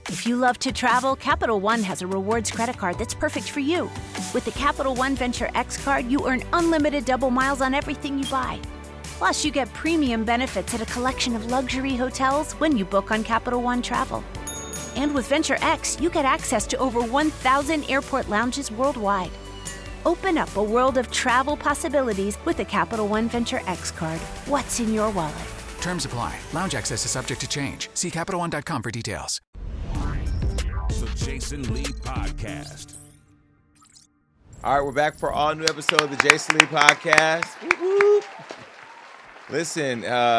If you love to travel, Capital One has a rewards credit card that's perfect for you. With the Capital One Venture X card, you earn unlimited double miles on everything you buy. Plus, you get premium benefits at a collection of luxury hotels when you book on Capital One Travel. And with Venture X, you get access to over 1,000 airport lounges worldwide. Open up a world of travel possibilities with the Capital One Venture X card. What's in your wallet? Terms apply. Lounge access is subject to change. See CapitalOne.com for details. The Jason Lee Podcast. All right, we're back for all new episode of the Jason Lee Podcast. Woo-hoo. Listen,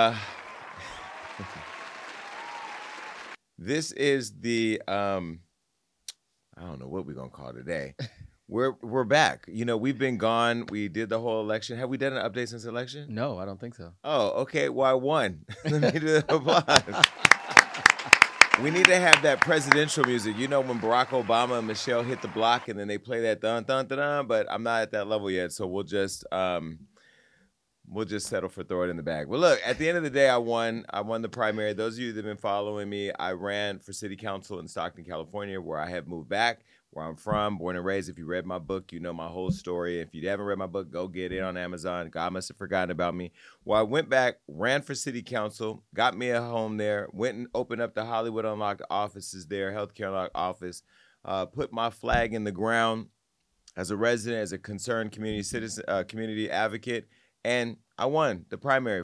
this is the I don't know what we're gonna call today. We're back. You know, we've been gone. We did the whole election. Have we done an update since the election? No, I don't think so. Oh, okay. Well, I won. Let me do the applause. We need to have that presidential music. You know, when Barack Obama and Michelle hit the block and then they play that dun dun dun dun. But I'm not at that level yet, so we'll just settle for throw it in the bag. Well, look, at the end of the day, I won. I won the primary. Those of you that have been following me, I ran for city council in Stockton, California, where I have moved back, where I'm from, born and raised. If you read my book, you know my whole story. If you haven't read my book, go get it on Amazon. God must have forgotten about me. Well, I went back, ran for city council, got me a home there, went and opened up the Hollywood Unlocked offices there, Healthcare Unlocked office, put my flag in the ground as a resident, as a concerned community citizen, community advocate, and I won the primary,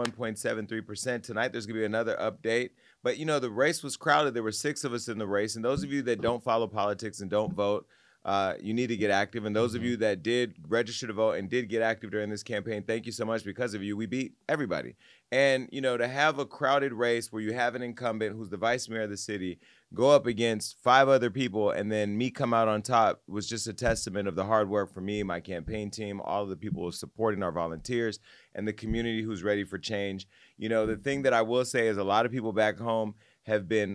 41.73%. Tonight, there's going to be another update. But, you know, the race was crowded. There were 6 of us in the race. And those of you that don't follow politics and don't vote, you need to get active. And those of you that did register to vote and did get active during this campaign, thank you so much. Because of you, we beat everybody. And, you know, to have a crowded race where you have an incumbent who's the vice mayor of the city go up against 5 other people and then me come out on top was just a testament of the hard work for me, my campaign team, all of the people supporting our volunteers, and the community who's ready for change. You know, the thing that I will say is a lot of people back home have been,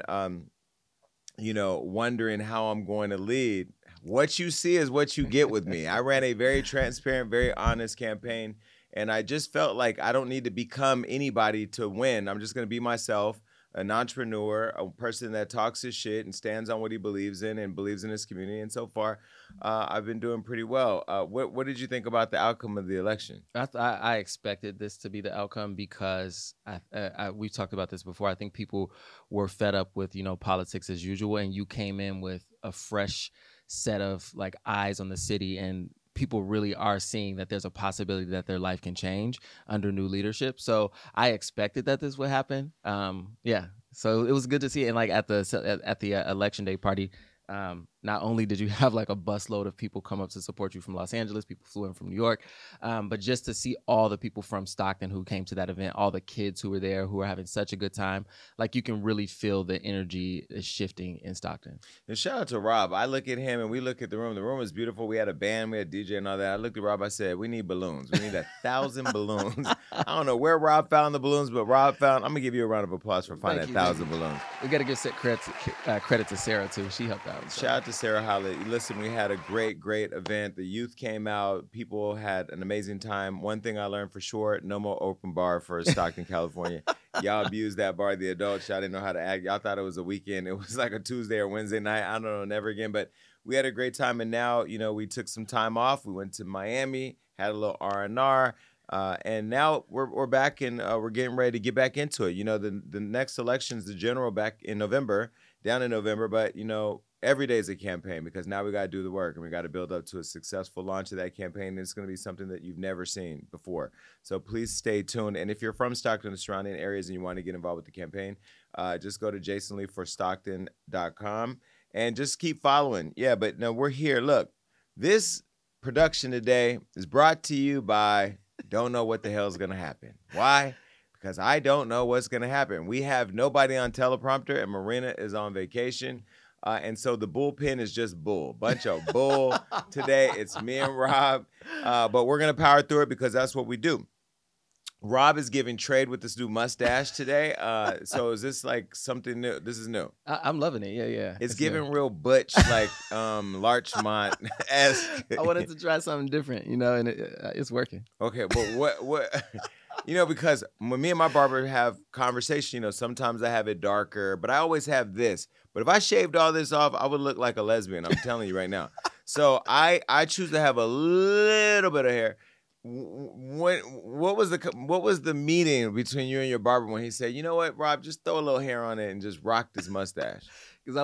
you know, wondering how I'm going to lead. What you see is what you get with me. I ran a very transparent, very honest campaign, and I just felt like I don't need to become anybody to win. I'm just going to be myself, an entrepreneur, a person that talks his shit and stands on what he believes in and believes in his community. And so far, I've been doing pretty well. What did you think about the outcome of the election? I expected this to be the outcome because we've talked about this before. I think people were fed up with, you know, politics as usual, and you came in with a fresh set of like eyes on the city, and people really are seeing that there's a possibility that their life can change under new leadership. So I expected that this would happen. Yeah. So it was good to see it. And like at the election day party, not only did you have like a busload of people come up to support you from Los Angeles, people flew in from New York, but just to see all the people from Stockton who came to that event, all the kids who were there, who were having such a good time, like you can really feel the energy is shifting in Stockton. And shout out to Rob. I look at him and we look at the room. The room was beautiful. We had a band, we had a DJ and all that. I looked at Rob, I said, we need balloons. We need 1,000 balloons. I don't know where Rob found the balloons, but Rob found, I'm going to give you a round of applause for finding 1,000 balloons. We got to give credit to Sarah too. She helped out. So. Shout out to Sarah Hollett. Listen, we had a great event. The youth came out. People had an amazing time. One thing I learned for sure, no more open bar for Stockton, California. Y'all abused that bar, the adults. Y'all didn't know how to act. Y'all thought it was a weekend. It was like a Tuesday or Wednesday night. I don't know, never again. But we had a great time. And now, you know, we took some time off. We went to Miami, had a little R&R. And now we're back and we're getting ready to get back into it. You know, the next election's the general back in November, down in November. But, you know, every day is a campaign because now we got to do the work and we got to build up to a successful launch of that campaign. And it's going to be something that you've never seen before. So please stay tuned. And if you're from Stockton and surrounding areas and you want to get involved with the campaign, just go to jasonleeforstockton.com and just keep following. Yeah, but no, we're here. Look, this production today is brought to you by Don't Know What the Hell is Going to Happen. Why? Because I don't know what's going to happen. We have nobody on teleprompter and Marina is on vacation. And so the bullpen is just bull, bunch of bull today. It's me and Rob, but we're going to power through it because that's what we do. Rob is giving trade with this new mustache today. So is this like something new? This is new. I'm loving it. Yeah. It's giving new. Real butch, like Larchmont-esque. I wanted to try something different, you know, and it's working. Okay, but what Because when me and my barber have conversation, sometimes I have it darker, but I always have this. But if I shaved all this off, I would look like a lesbian. I'm telling you right now. So I choose to have a little bit of hair. What was the meeting between you and your barber when he said, you know what, Rob, just throw a little hair on it and just rock this mustache? Because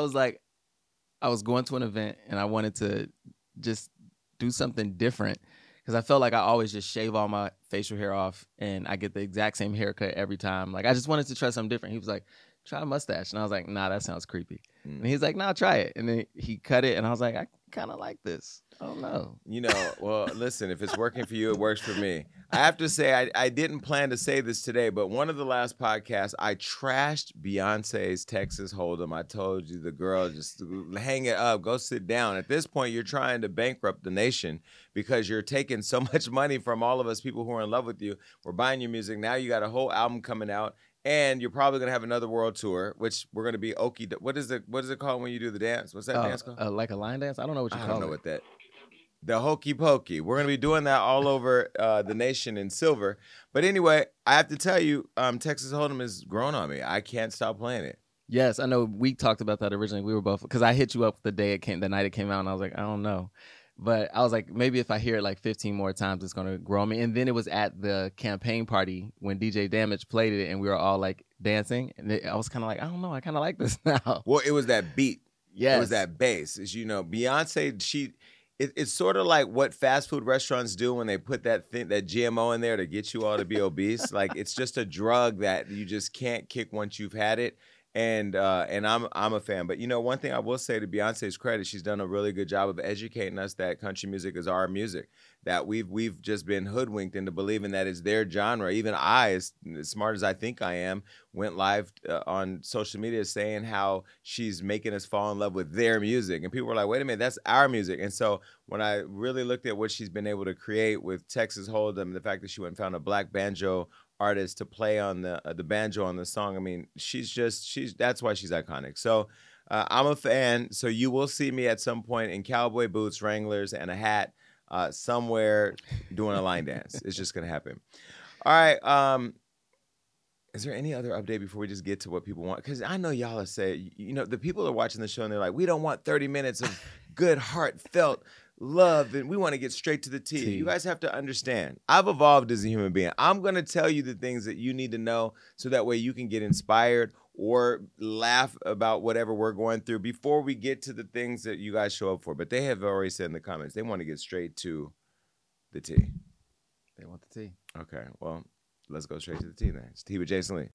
I was going to an event and I wanted to just do something different. Because I felt like I always just shave all my facial hair off and I get the exact same haircut every time. Like, I just wanted to try something different. He was like, try a mustache. And I was like, nah, that sounds creepy. And he's like, nah, try it. And then he cut it and I was like, I kind of like this. I don't know. Well, listen, if it's working for you, it works for me. I have to say, I didn't plan to say this today, but one of the last podcasts, I trashed Beyonce's Texas Hold'em. I told you, the girl, just hang it up, go sit down. At this point, you're trying to bankrupt the nation because you're taking so much money from all of us people who are in love with you. We're buying your music. Now you got a whole album coming out. And you're probably gonna have another world tour, which we're gonna be okie. What is it called when you do the dance? What's that dance called? Like a line dance? I don't know what you call it. I don't know what that. The hokey pokey. We're gonna be doing that all over the nation in silver. But anyway, I have to tell you, Texas Hold'em has grown on me. I can't stop playing it. Yes, I know. We talked about that originally. We were both, because I hit you up the night it came out, and I was like, I don't know. But I was like, maybe if I hear it like 15 more times, it's going to grow on me. And then it was at the campaign party when DJ Damage played it and we were all like dancing. And I was kind of like, I don't know. I kind of like this now. Well, it was that beat. Yes. It was that bass. As you know, Beyonce, it's sort of like what fast food restaurants do when they put that GMO in there to get you all to be obese. Like, it's just a drug that you just can't kick once you've had it. And I'm a fan. But one thing I will say to Beyonce's credit, she's done a really good job of educating us that country music is our music. That we've just been hoodwinked into believing that it's their genre. Even I, as smart as I think I am, went live on social media saying how she's making us fall in love with their music. And people were like, wait a minute, that's our music. And so when I really looked at what she's been able to create with Texas Hold'em, the fact that she went and found a black banjo artist to play on the banjo on the song. I mean, that's why she's iconic. So I'm a fan. So you will see me at some point in cowboy boots, Wranglers, and a hat somewhere doing a line dance. It's just gonna happen. All right. Is there any other update before we just get to what people want? Because I know y'all are saying, the people are watching the show and they're like, we don't want 30 minutes of good, heartfelt love, and we want to get straight to the tea. You guys have to understand, I've evolved as a human being. I'm going to tell you the things that you need to know so that way you can get inspired or laugh about whatever we're going through before we get to the things that you guys show up for. But they have already said in the comments, they want to get straight to the tea. They want the tea. Okay, well, let's go straight to the tea then. It's Tea with Jason Lee.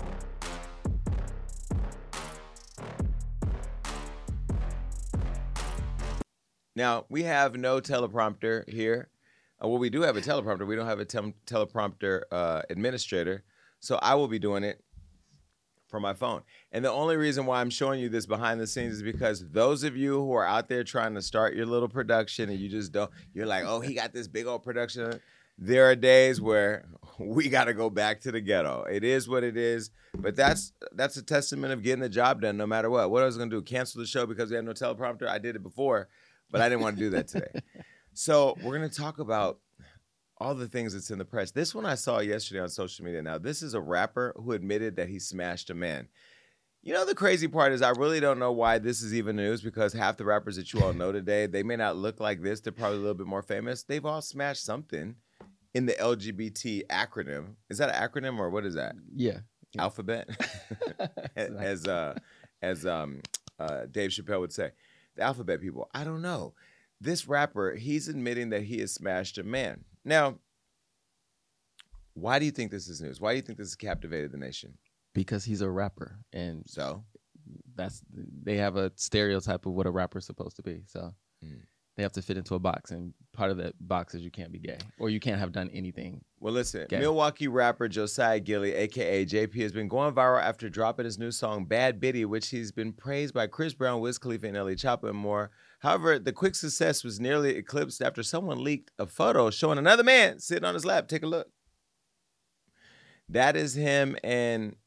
Now, we have no teleprompter here. Well, we do have a teleprompter. We don't have a teleprompter administrator. So I will be doing it from my phone. And the only reason why I'm showing you this behind the scenes is because those of you who are out there trying to start your little production and you just don't, you're like, oh, he got this big old production. There are days where we got to go back to the ghetto. It is what it is. But that's a testament of getting the job done no matter what. What I was going to do, cancel the show because we have no teleprompter? I did it before. But I didn't want to do that today. So we're going to talk about all the things that's in the press. This one I saw yesterday on social media. Now, this is a rapper who admitted that he smashed a man. The crazy part is I really don't know why this is even news because half the rappers that you all know today, they may not look like this. They're probably a little bit more famous. They've all smashed something in the LGBT acronym. Is that an acronym or what is that? Yeah. Alphabet? as Dave Chappelle would say. The alphabet people. I don't know. This rapper, he's admitting that he has smashed a man. Now, why do you think this is news? Why do you think this has captivated the nation? Because he's a rapper. And so they have a stereotype of what a rapper is supposed to be. So they have to fit into a box. And part of that box is you can't be gay or you can't have done anything. Well, listen, gay. Milwaukee rapper Josiah Gilly, a.k.a. JP, has been going viral after dropping his new song, Bad Bitty, which he's been praised by Chris Brown, Wiz Khalifa, and Ellie Choppa and more. However, the quick success was nearly eclipsed after someone leaked a photo showing another man sitting on his lap. Take a look. That is him, and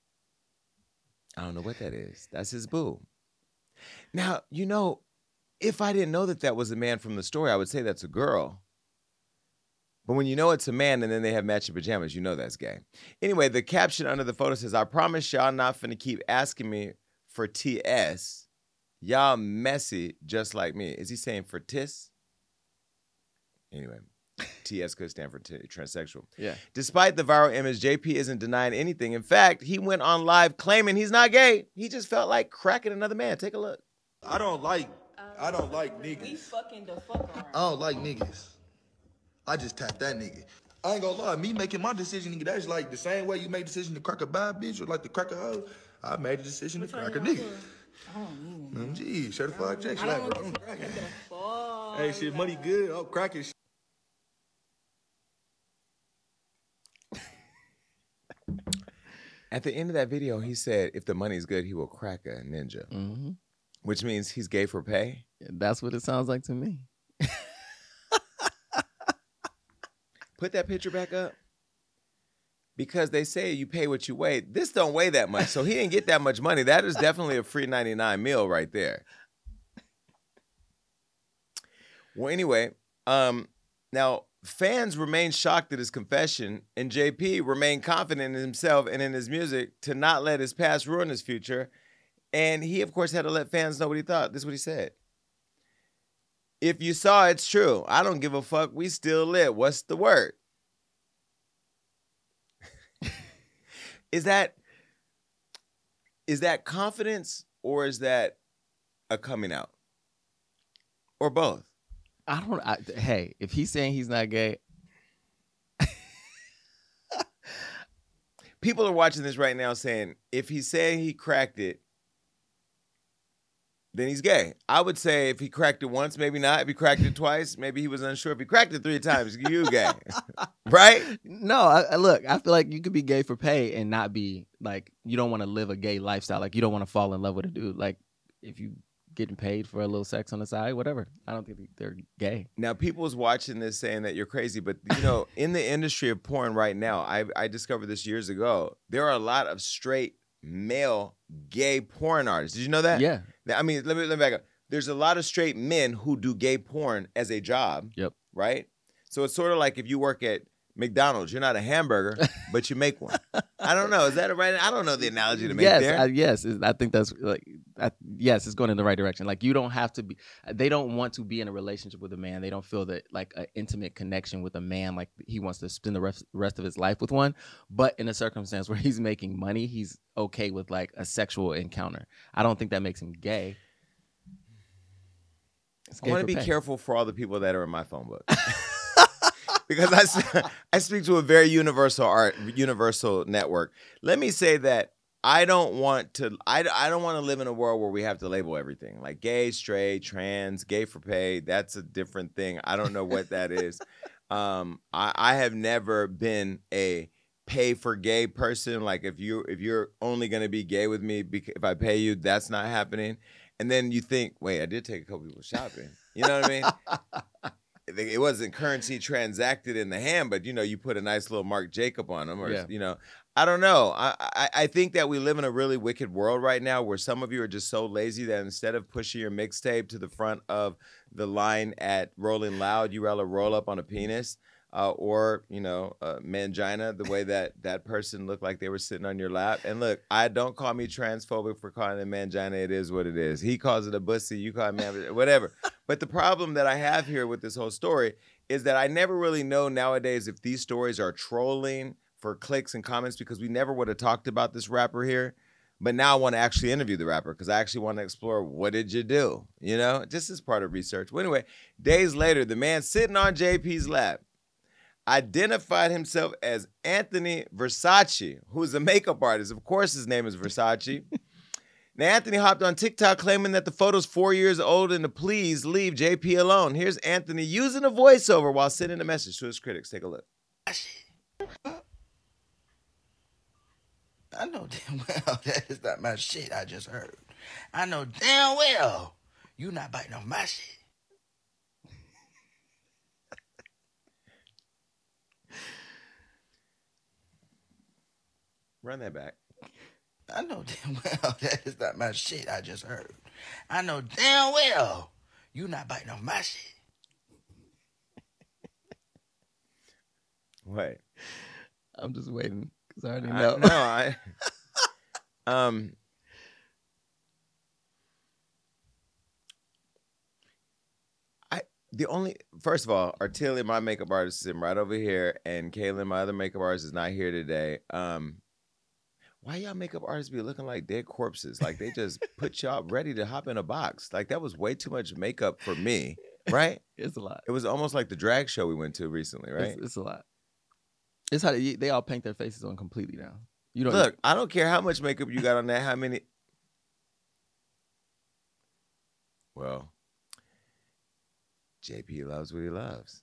I don't know what that is. That's his boo. Now, if I didn't know that was a man from the story, I would say that's a girl. But when you know it's a man and then they have matching pajamas, you know that's gay. Anyway, the caption under the photo says, I promise y'all not finna keep asking me for TS. Y'all messy just like me. Is he saying for tis? Anyway, TS could stand for transsexual. Yeah. Despite the viral image, JP isn't denying anything. In fact, he went on live claiming he's not gay. He just felt like cracking another man. Take a look. I don't like niggas. We fucking the fuck around. I don't like niggas. I just tap that nigga. I ain't gonna lie, me making my decision, nigga, that's like the same way you make decision to crack a bad bitch or like to crack a hoe. I made a decision to crack a nigga. I don't even. Gee, certified check. I Like, don't bro, know I'm cracking. what the fuck. Hey, shit, money good. I'm cracking shit. At the end of that video, he said, if the money's good, he will crack a ninja. Mm-hmm. Which means he's gay for pay. That's what it sounds like to me. Put that picture back up. Because they say you pay what you weigh. This don't weigh that much, so he didn't get that much money. That is definitely a free 99 meal right there. Well, anyway, now fans remain shocked at his confession, and JP remained confident in himself and in his music to not let his past ruin his future. And he, of course, had to let fans know what he thought. This is what he said. If you saw, it's true. I don't give a fuck. We still lit. What's the word? Is that confidence or is that a coming out? Or both? Hey, if he's saying he's not gay. People are watching this right now saying, if he's saying he cracked it, then he's gay. I would say if he cracked it once, maybe not. If he cracked it twice, maybe he was unsure. If he cracked it 3 times, you gay. Right? No, look, I feel like you could be gay for pay and not be, like, you don't want to live a gay lifestyle. Like, you don't want to fall in love with a dude. Like, if you getting paid for a little sex on the side, whatever. I don't think they're gay. Now, people's watching this saying that you're crazy, but, you know, in the industry of porn right now, I discovered this years ago, there are a lot of straight male gay porn artists. Did you know that? Yeah. I mean, let me back up. There's a lot of straight men who do gay porn as a job. Yep. Right? So it's sort of like if you work at McDonald's, you're not a hamburger, but you make one. I don't know. Is that a right? I don't know the analogy to make there. Yes. I think that's like, yes, it's going in the right direction. Like, you don't have to be, they don't want to be in a relationship with a man. They don't feel that, like, an intimate connection with a man, like he wants to spend the rest of his life with one. But in a circumstance where he's making money, he's okay with, like, a sexual encounter. I don't think that makes him gay. I want to be careful for all the people that are in my phone book. Because I speak to a very universal network. Let me say that I don't want to live in a world where we have to label everything. Like gay, straight, trans, gay for pay. That's a different thing. I don't know what that is. I have never been a pay for gay person. Like if you're only going to be gay with me if I pay you, that's not happening. And then you think, wait, I did take a couple people shopping. You know what I mean? It wasn't currency transacted in the hand, but, you know, you put a nice little Marc Jacob on them. Or, you know, I don't know. I think that we live in a really wicked world right now where some of you are just so lazy that instead of pushing your mixtape to the front of the line at Rolling Loud, you rather roll up on a penis. Or, you know, mangina, the way that person looked like they were sitting on your lap. And look, don't call me transphobic for calling it mangina. It is what it is. He calls it a bussy. You call it man, whatever. But the problem that I have here with this whole story is that I never really know nowadays if these stories are trolling for clicks and comments, because we never would have talked about this rapper here. But now I want to actually interview the rapper because I actually want to explore, what did you do? You know, just as part of research. Well, anyway, days later, the man sitting on JP's lap identified himself as Anthony Versace, who's a makeup artist. Of course, his name is Versace. Now, Anthony hopped on TikTok claiming that the photo's 4 years old and to please leave JP alone. Here's Anthony using a voiceover while sending a message to his critics. Take a look. I know damn well that is not my shit I just heard. I know damn well you not biting off my shit. Run that back. I know damn well that is not my shit I just heard. I know damn well you not biting off my shit. What? I'm just waiting because I already I know. First of all, Artelia, my makeup artist, is sitting right over here, and Kaylin, my other makeup artist, is not here today. Why y'all makeup artists be looking like dead corpses? Like they just put y'all ready to hop in a box. Like that was way too much makeup for me, right? It's a lot. It was almost like the drag show we went to recently, right? It's a lot. It's how they all paint their faces on completely now. You don't Look, I don't care how much makeup you got on that, how many. Well, JP loves what he loves.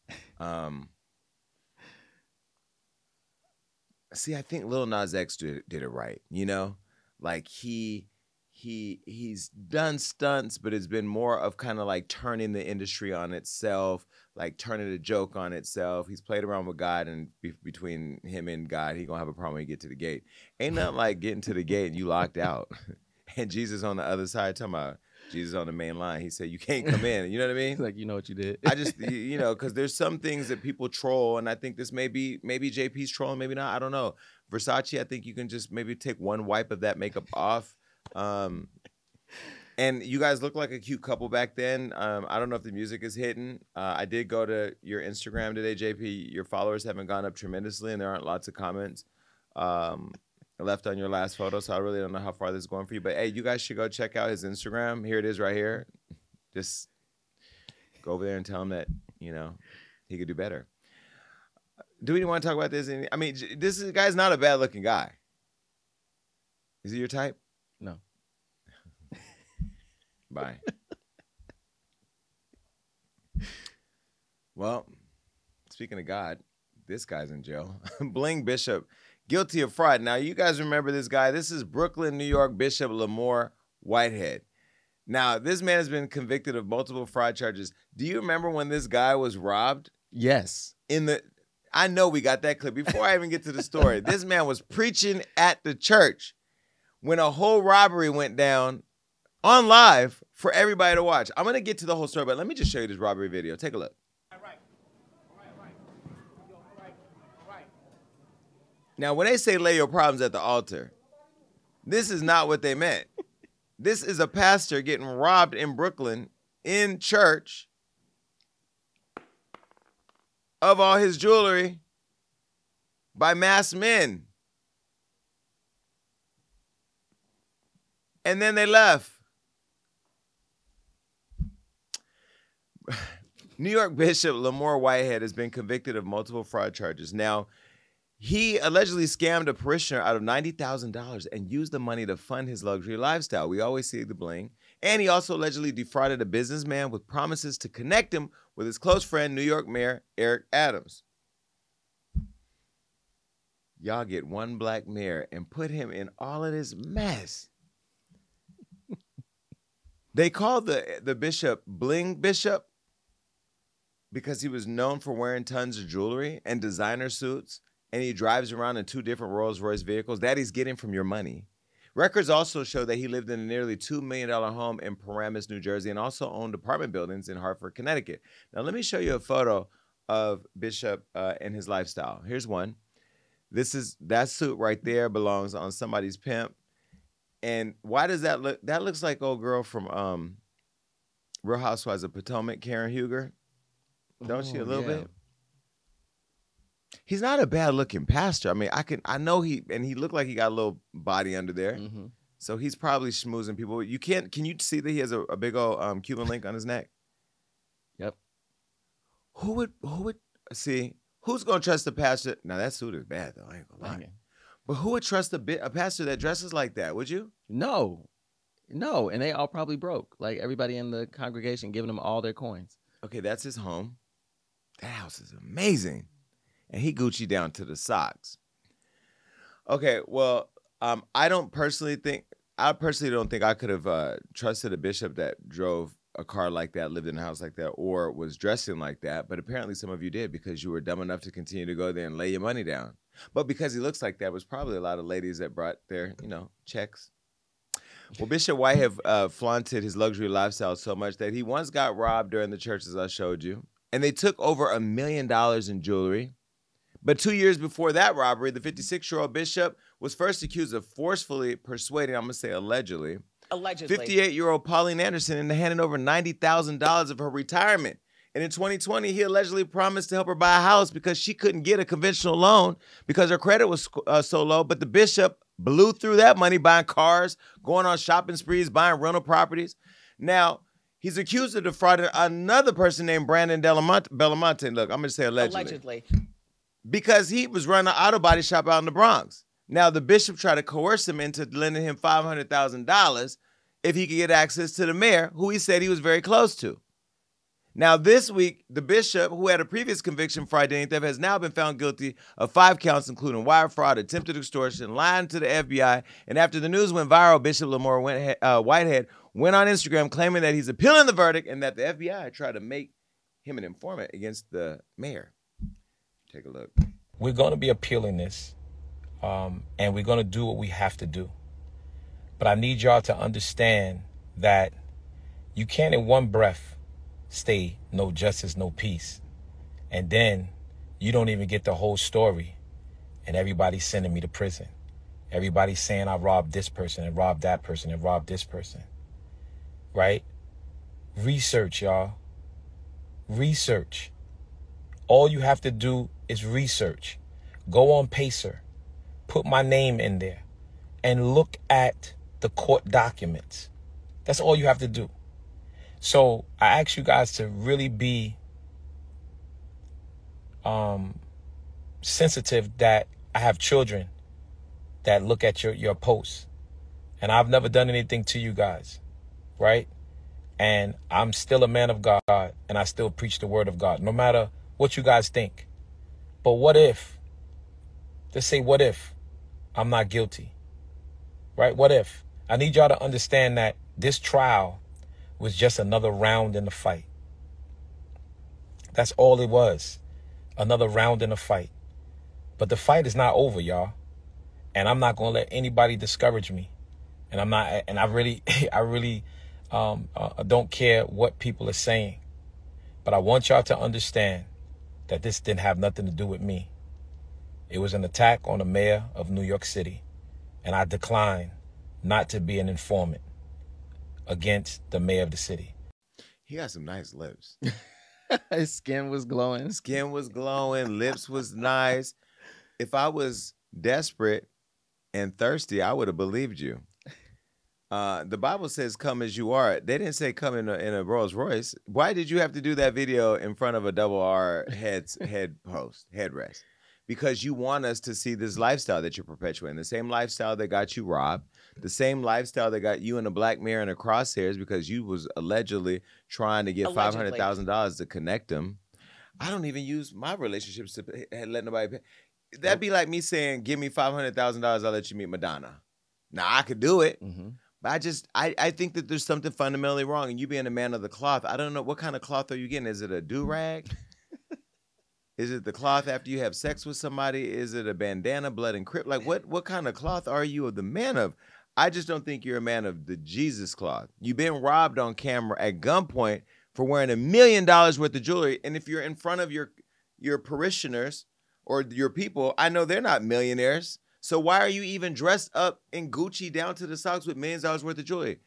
See, I think Lil Nas X did it right. You know, like he's done stunts, but it's been more of kind of like turning the industry on itself, like turning a joke on itself. He's played around with God, and between him and God, he gonna have a problem when he get to the gate. Ain't nothing like getting to the gate and you locked out, and Jesus on the other side talking about Jesus on the main line. He said you can't come in. You know what I mean? It's like, you know what you did. I just, you know, because there's some things that people troll, and I think this maybe JP's trolling, maybe not. I don't know. Versace, I think you can just maybe take one wipe of that makeup off. And you guys look like a cute couple back then. I don't know if the music is hitting. I did go to your Instagram today, JP. Your followers haven't gone up tremendously, and there aren't lots of comments left on your last photo, so I really don't know how far this is going for you. But, hey, you guys should go check out his Instagram. Here it is right here. Just go over there and tell him that, you know, he could do better. Do we want to talk about this? I mean, this guy's not a bad-looking guy. Is he your type? No. Bye. Well, speaking of God, this guy's in jail. Bling Bishop, guilty of fraud. Now, you guys remember this guy. This is Brooklyn, New York Bishop Lamore Whitehead. Now, this man has been convicted of multiple fraud charges. Do you remember when this guy was robbed? Yes. I know we got that clip. Before I even get to the story, this man was preaching at the church when a whole robbery went down on live for everybody to watch. I'm going to get to the whole story, but let me just show you this robbery video. Take a look. Now, when they say lay your problems at the altar, this is not what they meant. This is a pastor getting robbed in Brooklyn in church of all his jewelry by masked men. And then they left. New York Bishop Lamore Whitehead has been convicted of multiple fraud charges. Now, he allegedly scammed a parishioner out of $90,000 and used the money to fund his luxury lifestyle. We always see the bling. And he also allegedly defrauded a businessman with promises to connect him with his close friend, New York Mayor Eric Adams. Y'all get one black mayor and put him in all of this mess. They called the bishop Bling Bishop because he was known for wearing tons of jewelry and designer suits, and he drives around in 2 different Rolls-Royce vehicles that he's getting from your money. Records also show that he lived in a nearly $2 million home in Paramus, New Jersey, and also owned apartment buildings in Hartford, Connecticut. Now, let me show you a photo of Bishop and his lifestyle. Here's one. That suit right there belongs on somebody's pimp. And why does that look? That looks like old girl from Real Housewives of Potomac, Karen Huger. Don't she a little bit? He's not a bad looking pastor. I mean, I know he looked like he got a little body under there. Mm-hmm. So he's probably schmoozing people. Can you see that he has a big old Cuban link on his neck? Yep. Who would see? Who's gonna trust a pastor? Now that suit is bad though. I ain't gonna lie. But who would trust a pastor that dresses like that? Would you? No, and they all probably broke. Like everybody in the congregation giving them all their coins. Okay, that's his home. That house is amazing. And he Gucci down to the socks. Okay, well, I personally don't think I could have trusted a bishop that drove a car like that, lived in a house like that, or was dressing like that. But apparently some of you did because you were dumb enough to continue to go there and lay your money down. But because he looks like that, was probably a lot of ladies that brought their, checks. Well, Bishop Whitehead flaunted his luxury lifestyle so much that he once got robbed during the church, as I showed you. And they took over $1 million in jewelry. But 2 years before that robbery, the 56-year-old bishop was first accused of forcefully persuading, I'm going to say allegedly, 58-year-old Pauline Anderson into handing over $90,000 of her retirement. And in 2020, he allegedly promised to help her buy a house because she couldn't get a conventional loan because her credit was so low. But the bishop blew through that money buying cars, going on shopping sprees, buying rental properties. Now, he's accused of defrauding another person named Brandon Belamonte. Look, I'm going to say allegedly. Because he was running an auto body shop out in the Bronx. Now, the bishop tried to coerce him into lending him $500,000 if he could get access to the mayor, who he said he was very close to. Now, this week, the bishop, who had a previous conviction for identity theft, has now been found guilty of 5 counts, including wire fraud, attempted extortion, lying to the FBI. And after the news went viral, Bishop Lamar Whitehead went on Instagram claiming that he's appealing the verdict and that the FBI tried to make him an informant against the mayor. Take a look. We're going to be appealing this, and we're going to do what we have to do. But I need y'all to understand that you can't in one breath stay no justice, no peace. And then you don't even get the whole story. And everybody's sending me to prison. Everybody's saying I robbed this person and robbed that person and robbed this person. Right? Research, y'all. Research. All you have to do is research. Go on Pacer. Put my name in there. And look at the court documents. That's all you have to do. So I ask you guys to really be sensitive that I have children that look at your posts. And I've never done anything to you guys, right? And I'm still a man of God, and I still preach the word of God, no matter what you guys think. But what if, let's say what if I'm not guilty, right? What if? I need y'all to understand that this trial was just another round in the fight. That's all it was. Another round in the fight. But the fight is not over, y'all. And I'm not going to let anybody discourage me. And I really don't care what people are saying. But I want y'all to understand that this didn't have nothing to do with me. It was an attack on the mayor of New York City. And I declined not to be an informant against the mayor of the city. He got some nice lips. His skin was glowing. Skin was glowing. Lips was nice. If I was desperate and thirsty, I would have believed you. The Bible says, come as you are. They didn't say come in a Rolls Royce. Why did you have to do that video in front of a double R headrest? Because you want us to see this lifestyle that you're perpetuating, the same lifestyle that got you robbed, the same lifestyle that got you in a black mirror and a crosshairs because you was allegedly trying to get $500,000 to connect them. I don't even use my relationships to let nobody pay. That'd be like me saying, give me $500,000, I'll let you meet Madonna. Now, I could do it, but I think that there's something fundamentally wrong. And you being a man of the cloth, I don't know, what kind of cloth are you getting? Is it a do-rag? Is it the cloth after you have sex with somebody? Is it a bandana, blood and crypt? Like, what kind of cloth are you the man of? I just don't think you're a man of the Jesus cloth. You've been robbed on camera at gunpoint for wearing $1 million worth of jewelry. And if you're in front of your parishioners or your people, I know they're not millionaires. So why are you even dressed up in Gucci down to the socks with millions of dollars worth of jewelry?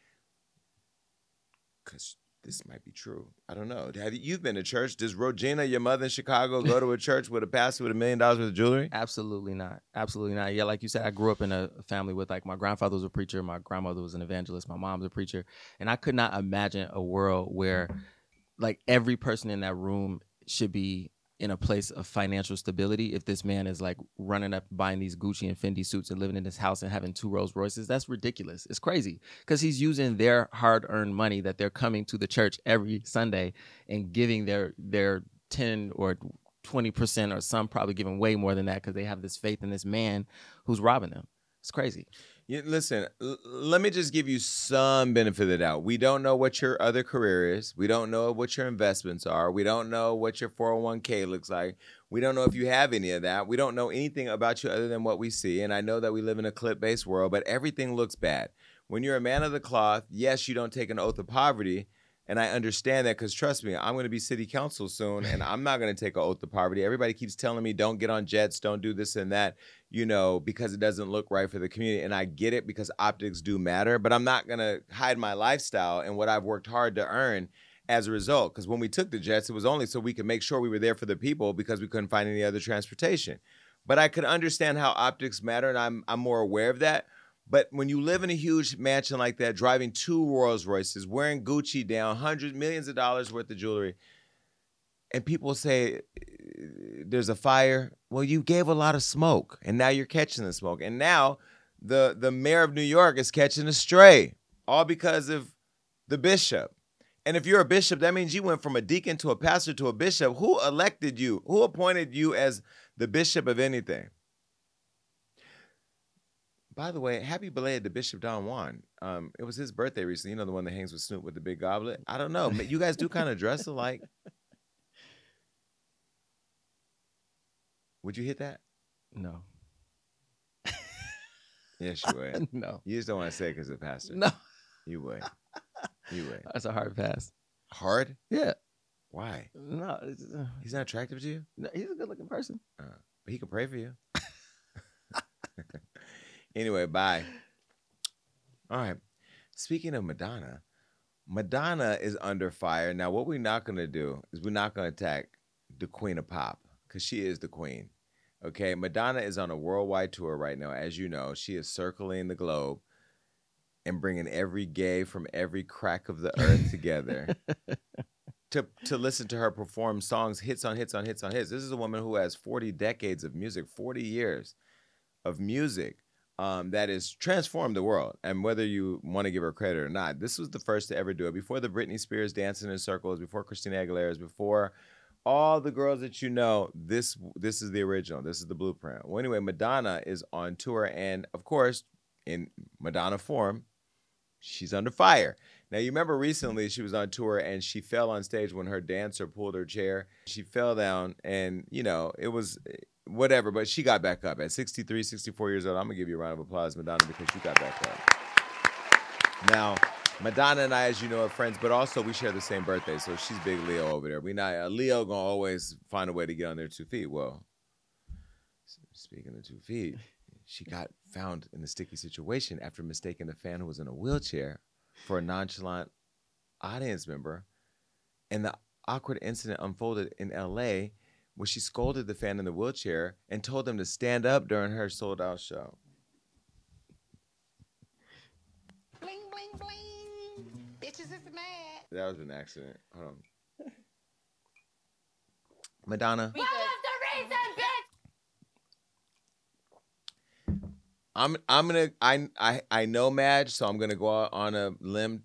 Because this might be true. I don't know. You've been to church. Does Regina, your mother in Chicago, go to a church with a pastor with $1 million worth of jewelry? Absolutely not. Absolutely not. Yeah, like you said, I grew up in a family with, like, my grandfather was a preacher, my grandmother was an evangelist, my mom's a preacher, and I could not imagine a world where, like, every person in that room should be in a place of financial stability if this man is, like, running up buying these Gucci and Fendi suits and living in his house and having 2 Rolls Royces. That's ridiculous. It's crazy because he's using their hard-earned money that they're coming to the church every Sunday and giving their 10 or 20%, or some probably giving way more than that because they have this faith in this man who's robbing them. It's crazy. Listen, let me just give you some benefit of the doubt. We don't know what your other career is. We don't know what your investments are. We don't know what your 401k looks like. We don't know if you have any of that. We don't know anything about you other than what we see. And I know that we live in a clip-based world, but everything looks bad. When you're a man of the cloth, yes, you don't take an oath of poverty, And I understand that because trust me, I'm going to be city council soon and I'm not going to take an oath of poverty. Everybody keeps telling me don't get on jets, don't do this and that, because it doesn't look right for the community. And I get it because optics do matter, but I'm not going to hide my lifestyle and what I've worked hard to earn as a result. Because when we took the jets, it was only so we could make sure we were there for the people because we couldn't find any other transportation. But I could understand how optics matter and I'm more aware of that. But when you live in a huge mansion like that, driving 2 Rolls Royces, wearing Gucci down, hundreds, millions of dollars worth of jewelry, and people say there's a fire, well, you gave a lot of smoke, and now you're catching the smoke. And now the mayor of New York is catching a stray, all because of the bishop. And if you're a bishop, that means you went from a deacon to a pastor to a bishop. Who elected you? Who appointed you as the bishop of anything? By the way, happy belated to Bishop Don Juan. It was his birthday recently. You know, the one that hangs with Snoop with the big goblet? I don't know. You guys do kind of dress alike. Would you hit that? No. Yes, you would. No. You just don't want to say it because of the pastor. No. You would. You would. That's a hard pass. Hard? Yeah. Why? No. He's not attractive to you? No, he's a good-looking person. But he can pray for you. Anyway, bye. All right. Speaking of Madonna, Madonna is under fire. Now, what we're not going to do is we're not going to attack the queen of pop because she is the queen. Okay? Madonna is on a worldwide tour right now. As you know, she is circling the globe and bringing every gay from every crack of the earth together to listen to her perform songs, hits on hits on hits on hits. This is a woman who has 40 decades of music, 40 years of music. That has transformed the world. And whether you want to give her credit or not, this was the first to ever do it. Before the Britney Spears dancing in circles, before Christina Aguilera's, before all the girls that you know, this is the original. This is the blueprint. Well, anyway, Madonna is on tour. And, of course, in Madonna form, she's under fire. Now, you remember recently she was on tour and she fell on stage when her dancer pulled her chair. She fell down and, it was whatever, but she got back up. At 63, 64 years old, I'm going to give you a round of applause, Madonna, because you got back up. Now, Madonna and I, as you know, are friends, but also we share the same birthday, so she's big Leo over there. Leo going to always find a way to get on their 2 feet. Well, speaking of 2 feet, she got found in a sticky situation after mistaking a fan who was in a wheelchair for a nonchalant audience member. And the awkward incident unfolded in L.A., where she scolded the fan in the wheelchair and told them to stand up during her sold-out show. Bling, bling, bling. Bitches is mad. That was an accident. Hold on. Madonna. What was the reason, bitch? I know Madge, so I'm gonna go out on a limb.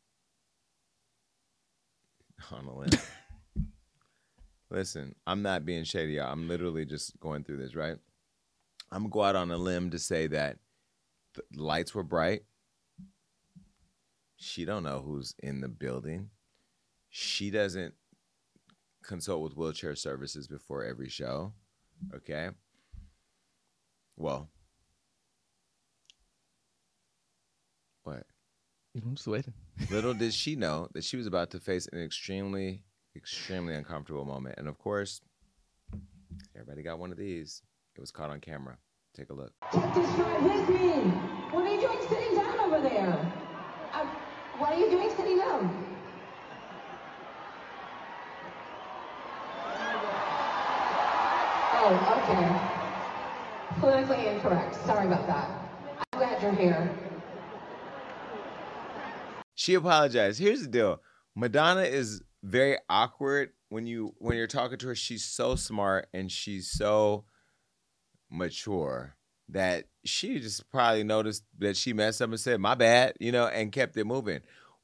On a limb. Listen, I'm not being shady, y'all. I'm literally just going through this, right? I'm going to go out on a limb to say that the lights were bright. She don't know who's in the building. She doesn't consult with wheelchair services before every show, okay? Well, what? I'm just waiting. Little did she know that she was about to face an extremely uncomfortable moment. And of course, everybody got one of these. It was caught on camera. Take a look. Take this ride with me. What are you doing sitting down over there? What are you doing sitting down? Oh, okay. Politically incorrect. Sorry about that. I'm glad you're here. She apologized. Here's the deal. Madonna is very awkward when you're talking to her. She's so smart and she's so mature that she just probably noticed that she messed up and said, my bad, and kept it moving.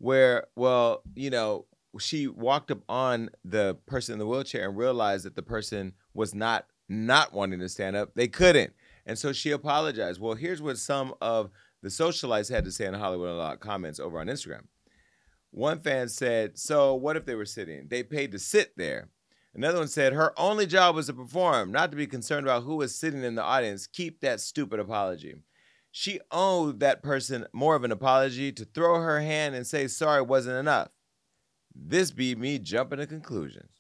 She walked up on the person in the wheelchair and realized that the person was not wanting to stand up. They couldn't. And so she apologized. Well, here's what some of the socialites had to say in Hollywood Unlocked comments over on Instagram. One fan said, so what if they were sitting? They paid to sit there. Another one said, her only job was to perform, not to be concerned about who was sitting in the audience. Keep that stupid apology. She owed that person more of an apology to throw her hand and say sorry wasn't enough. This be me jumping to conclusions.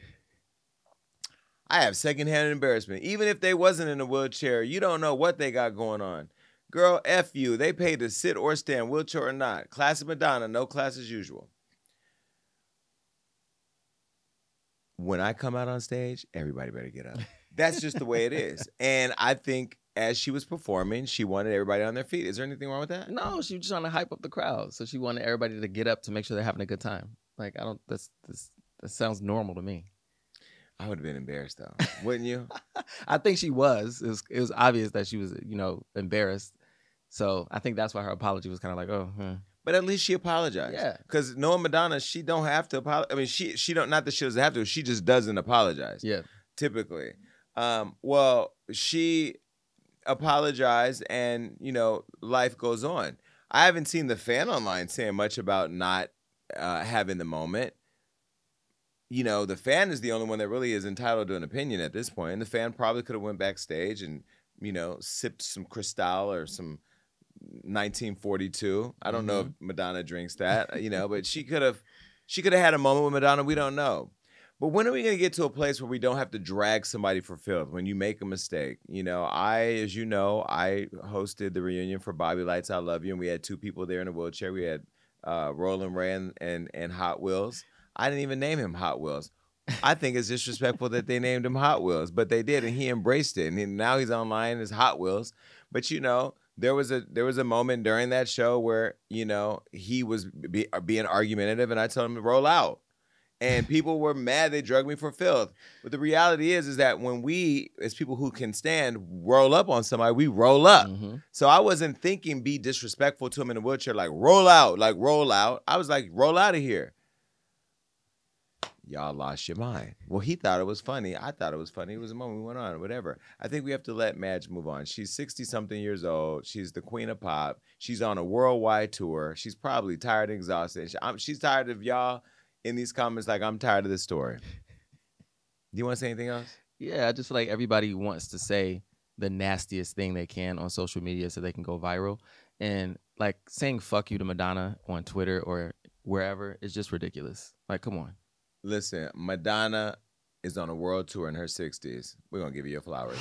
I have secondhand embarrassment. Even if they wasn't in a wheelchair, you don't know what they got going on. Girl, F you. They paid to sit or stand, wheelchair or not. Classic Madonna, no class as usual. When I come out on stage, everybody better get up. That's just the way it is. And I think as she was performing, she wanted everybody on their feet. Is there anything wrong with that? No, she was just trying to hype up the crowd. So she wanted everybody to get up to make sure they're having a good time. Like, that sounds normal to me. I would have been embarrassed though, wouldn't you? I think she was. It was obvious that she was, embarrassed. So I think that's why her apology was kind of like, oh. But at least she apologized. Yeah. Because knowing Madonna, she don't have to apologize. I mean, she don't. Not that she doesn't have to. She just doesn't apologize. Yeah. Typically, well, she apologized, and life goes on. I haven't seen the fan online saying much about not having the moment. The fan is the only one that really is entitled to an opinion at this point. And the fan probably could have went backstage and, sipped some Cristal or some 1942. I don't know if Madonna drinks that, but she could have had a moment with Madonna. We don't know. But when are we going to get to a place where we don't have to drag somebody for filth when you make a mistake? I hosted the reunion for Bobby Lights, I Love You, and we had two people there in a wheelchair. We had Roland Ray and Hot Wheels. I didn't even name him Hot Wheels. I think it's disrespectful that they named him Hot Wheels, but they did, and he embraced it. And now he's online as Hot Wheels. But there was a moment during that show where he was being argumentative, and I told him to roll out. And people were mad they drugged me for filth. But the reality is that when we, as people who can stand, roll up on somebody, we roll up. Mm-hmm. So I wasn't thinking be disrespectful to him in a wheelchair, like roll out. I was like, roll out of here. Y'all lost your mind. Well, he thought it was funny. I thought it was funny. It was a moment we went on, whatever. I think we have to let Madge move on. She's 60-something years old. She's the queen of pop. She's on a worldwide tour. She's probably tired and exhausted. She's tired of y'all in these comments like, I'm tired of this story. Do you want to say anything else? Yeah, I just feel like everybody wants to say the nastiest thing they can on social media so they can go viral. And like saying fuck you to Madonna on Twitter or wherever is just ridiculous. Like, come on. Listen, Madonna is on a world tour in her 60s. We're going to give you your flowers.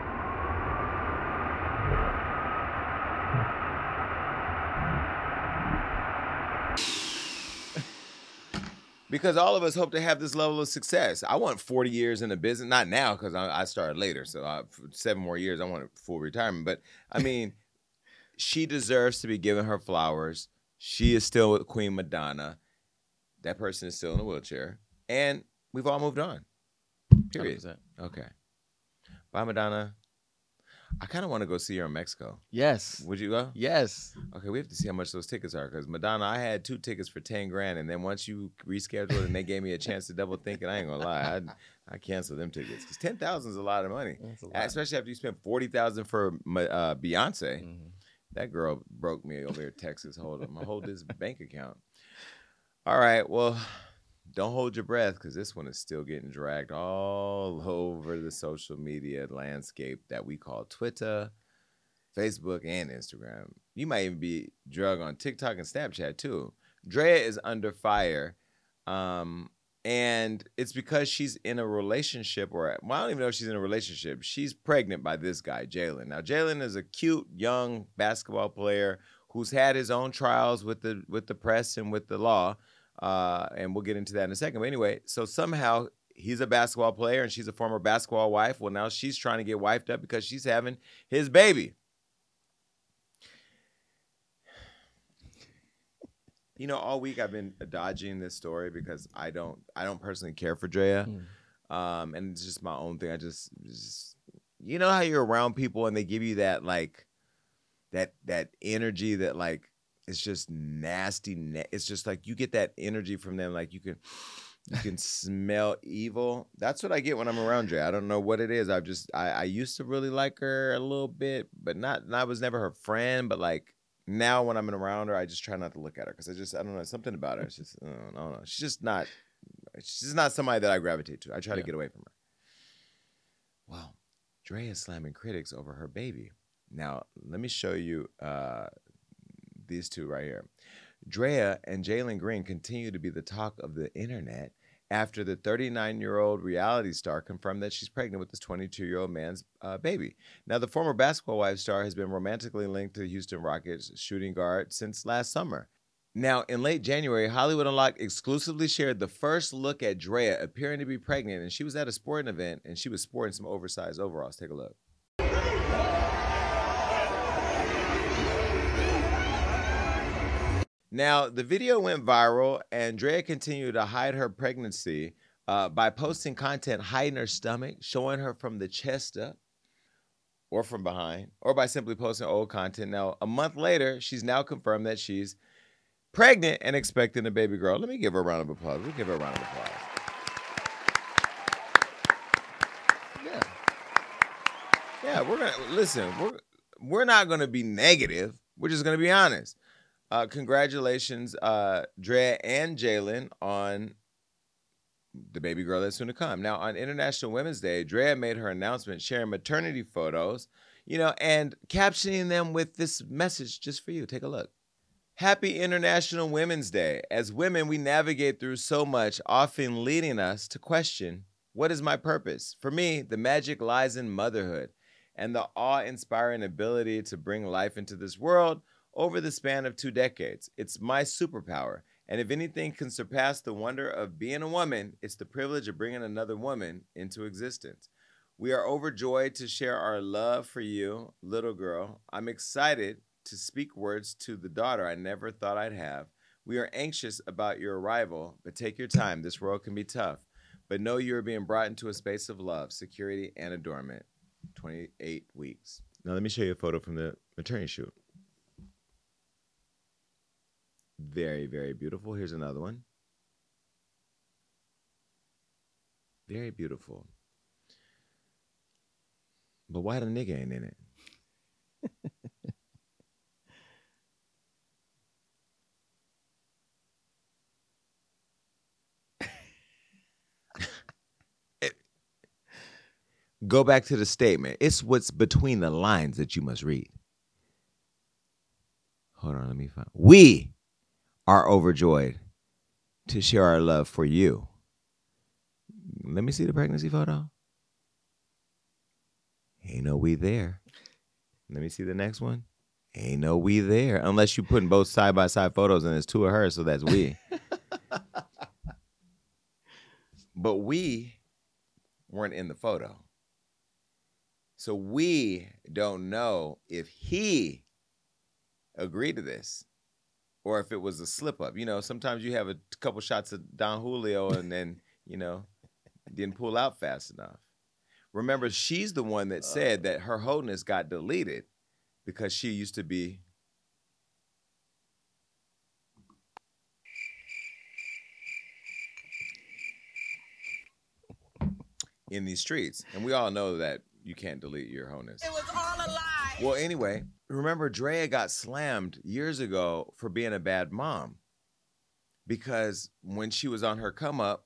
Because all of us hope to have this level of success. I want 40 years in the business. Not now, because I started later. So 7 more years, I want a full retirement. But, I mean, she deserves to be given her flowers. She is still with Queen Madonna. That person is still in a wheelchair. And we've all moved on. Period. 100%. Okay. Bye, Madonna. I kind of want to go see her in Mexico. Yes. Would you go? Yes. Okay, we have to see how much those tickets are, because Madonna, I had 2 tickets for $10,000, and then once you rescheduled and they gave me a chance to double think, and I ain't gonna lie, I canceled them tickets because $10,000 is a lot of money, especially after you spent $40,000 for Beyonce. Mm-hmm. That girl broke me over here, Texas. Hold this bank account. All right, well. Don't hold your breath, because this one is still getting dragged all over the social media landscape that we call Twitter, Facebook, and Instagram. You might even be drugged on TikTok and Snapchat, too. Drea is under fire, and it's because she's in a relationship, I don't even know if she's in a relationship. She's pregnant by this guy, Jalen. Now, Jalen is a cute, young basketball player who's had his own trials with the press and with the law. And we'll get into that in a second. But anyway, so somehow he's a basketball player and she's a former basketball wife. Well, now she's trying to get wifed up because she's having his baby. All week I've been dodging this story because I don't personally care for Drea. And it's just my own thing. I just how you're around people and they give you that like that energy that like it's just nasty. It's just like you get that energy from them. Like you can smell evil. That's what I get when I'm around Drea. I don't know what it is. I used to really like her a little bit, but I was never her friend. But like now when I'm around her, I just try not to look at her because I don't know, something about her. It's just, I don't know. She's just not somebody that I gravitate to. I try to get away from her. Well, Drea is slamming critics over her baby. Now, let me show you these two right here. Drea and Jalen Green continue to be the talk of the internet after the 39-year-old reality star confirmed that she's pregnant with this 22-year-old man's baby. Now, the former Basketball Wives star has been romantically linked to the Houston Rockets shooting guard since last summer. Now, in late January, Hollywood Unlocked exclusively shared the first look at Drea appearing to be pregnant, and she was at a sporting event, and she was sporting some oversized overalls. Take a look. Now, the video went viral, and Drea continued to hide her pregnancy by posting content hiding her stomach, showing her from the chest up or from behind, or by simply posting old content. Now, a month later, she's now confirmed that she's pregnant and expecting a baby girl. Let me give her a round of applause. We'll give her a round of applause. Yeah, we're gonna listen. We're not gonna be negative. We're just gonna be honest. Congratulations, Drea and Jalen, on the baby girl that's soon to come. Now, on International Women's Day, Drea made her announcement sharing maternity photos, and captioning them with this message just for you. Take a look. Happy International Women's Day. As women, we navigate through so much, often leading us to question, what is my purpose? For me, the magic lies in motherhood and the awe-inspiring ability to bring life into this world over the span of 2 decades. It's my superpower. And if anything can surpass the wonder of being a woman, it's the privilege of bringing another woman into existence. We are overjoyed to share our love for you, little girl. I'm excited to speak words to the daughter I never thought I'd have. We are anxious about your arrival, but take your time. This world can be tough. But know you are being brought into a space of love, security, and adornment. 28 weeks. Now let me show you a photo from the maternity shoot. Very, very beautiful. Here's another one. Very beautiful. But why the nigga ain't in it? Go back to the statement. It's what's between the lines that you must read. Hold on, let me find. We are overjoyed to share our love for you. Let me see the pregnancy photo. Ain't no we there. Let me see the next one. Ain't no we there. Unless you're putting both side-by-side photos and there's 2 of her, so that's we. But we weren't in the photo. So we don't know if he agreed to this or if it was a slip up. Sometimes you have a couple shots of Don Julio and then, didn't pull out fast enough. Remember, she's the one that said that her wholeness got deleted because she used to be in these streets. And we all know that you can't delete your wholeness. It was all a lie. Well, anyway, remember Drea got slammed years ago for being a bad mom because when she was on her come up,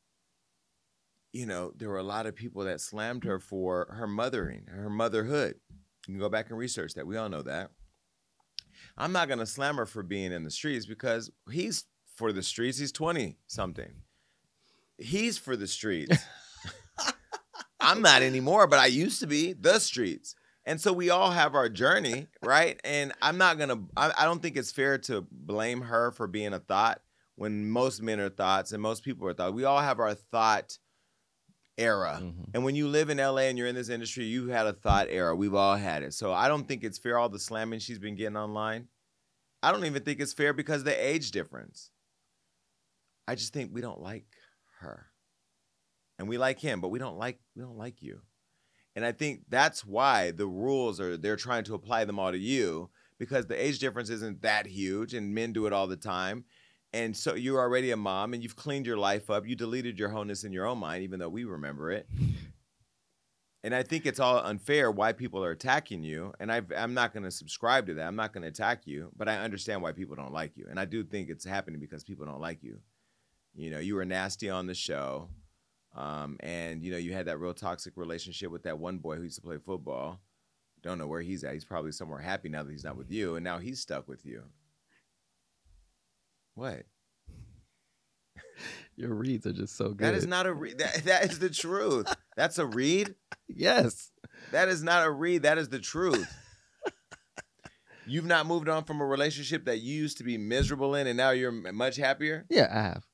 there were a lot of people that slammed her for her mothering, her motherhood. You can go back and research that. We all know that. I'm not going to slam her for being in the streets because he's for the streets. He's 20-something. He's for the streets. I'm not anymore, but I used to be the streets. And so we all have our journey, right? And I don't think it's fair to blame her for being a thought when most men are thoughts and most people are thoughts. We all have our thought era. Mm-hmm. And when you live in LA and you're in this industry, you had a thought era. We've all had it. So I don't think it's fair, all the slamming she's been getting online. I don't even think it's fair because of the age difference. I just think we don't like her. And we like him, but we don't like you. And I think that's why the rules they're trying to apply them all to you, because the age difference isn't that huge and men do it all the time. And so you're already a mom and you've cleaned your life up. You deleted your wholeness in your own mind, even though we remember it. And I think it's all unfair why people are attacking you. And I'm not going to subscribe to that. I'm not going to attack you, but I understand why people don't like you. And I do think it's happening because people don't like you. You were nasty on the show. And, you had that real toxic relationship with that one boy who used to play football. Don't know where he's at. He's probably somewhere happy now that he's not with you. And now he's stuck with you. What? Your reads are just so good. That is not a read. That is the truth. That's a read? Yes. That is not a read. That is the truth. You've not moved on from a relationship that you used to be miserable in, and now you're much happier? Yeah,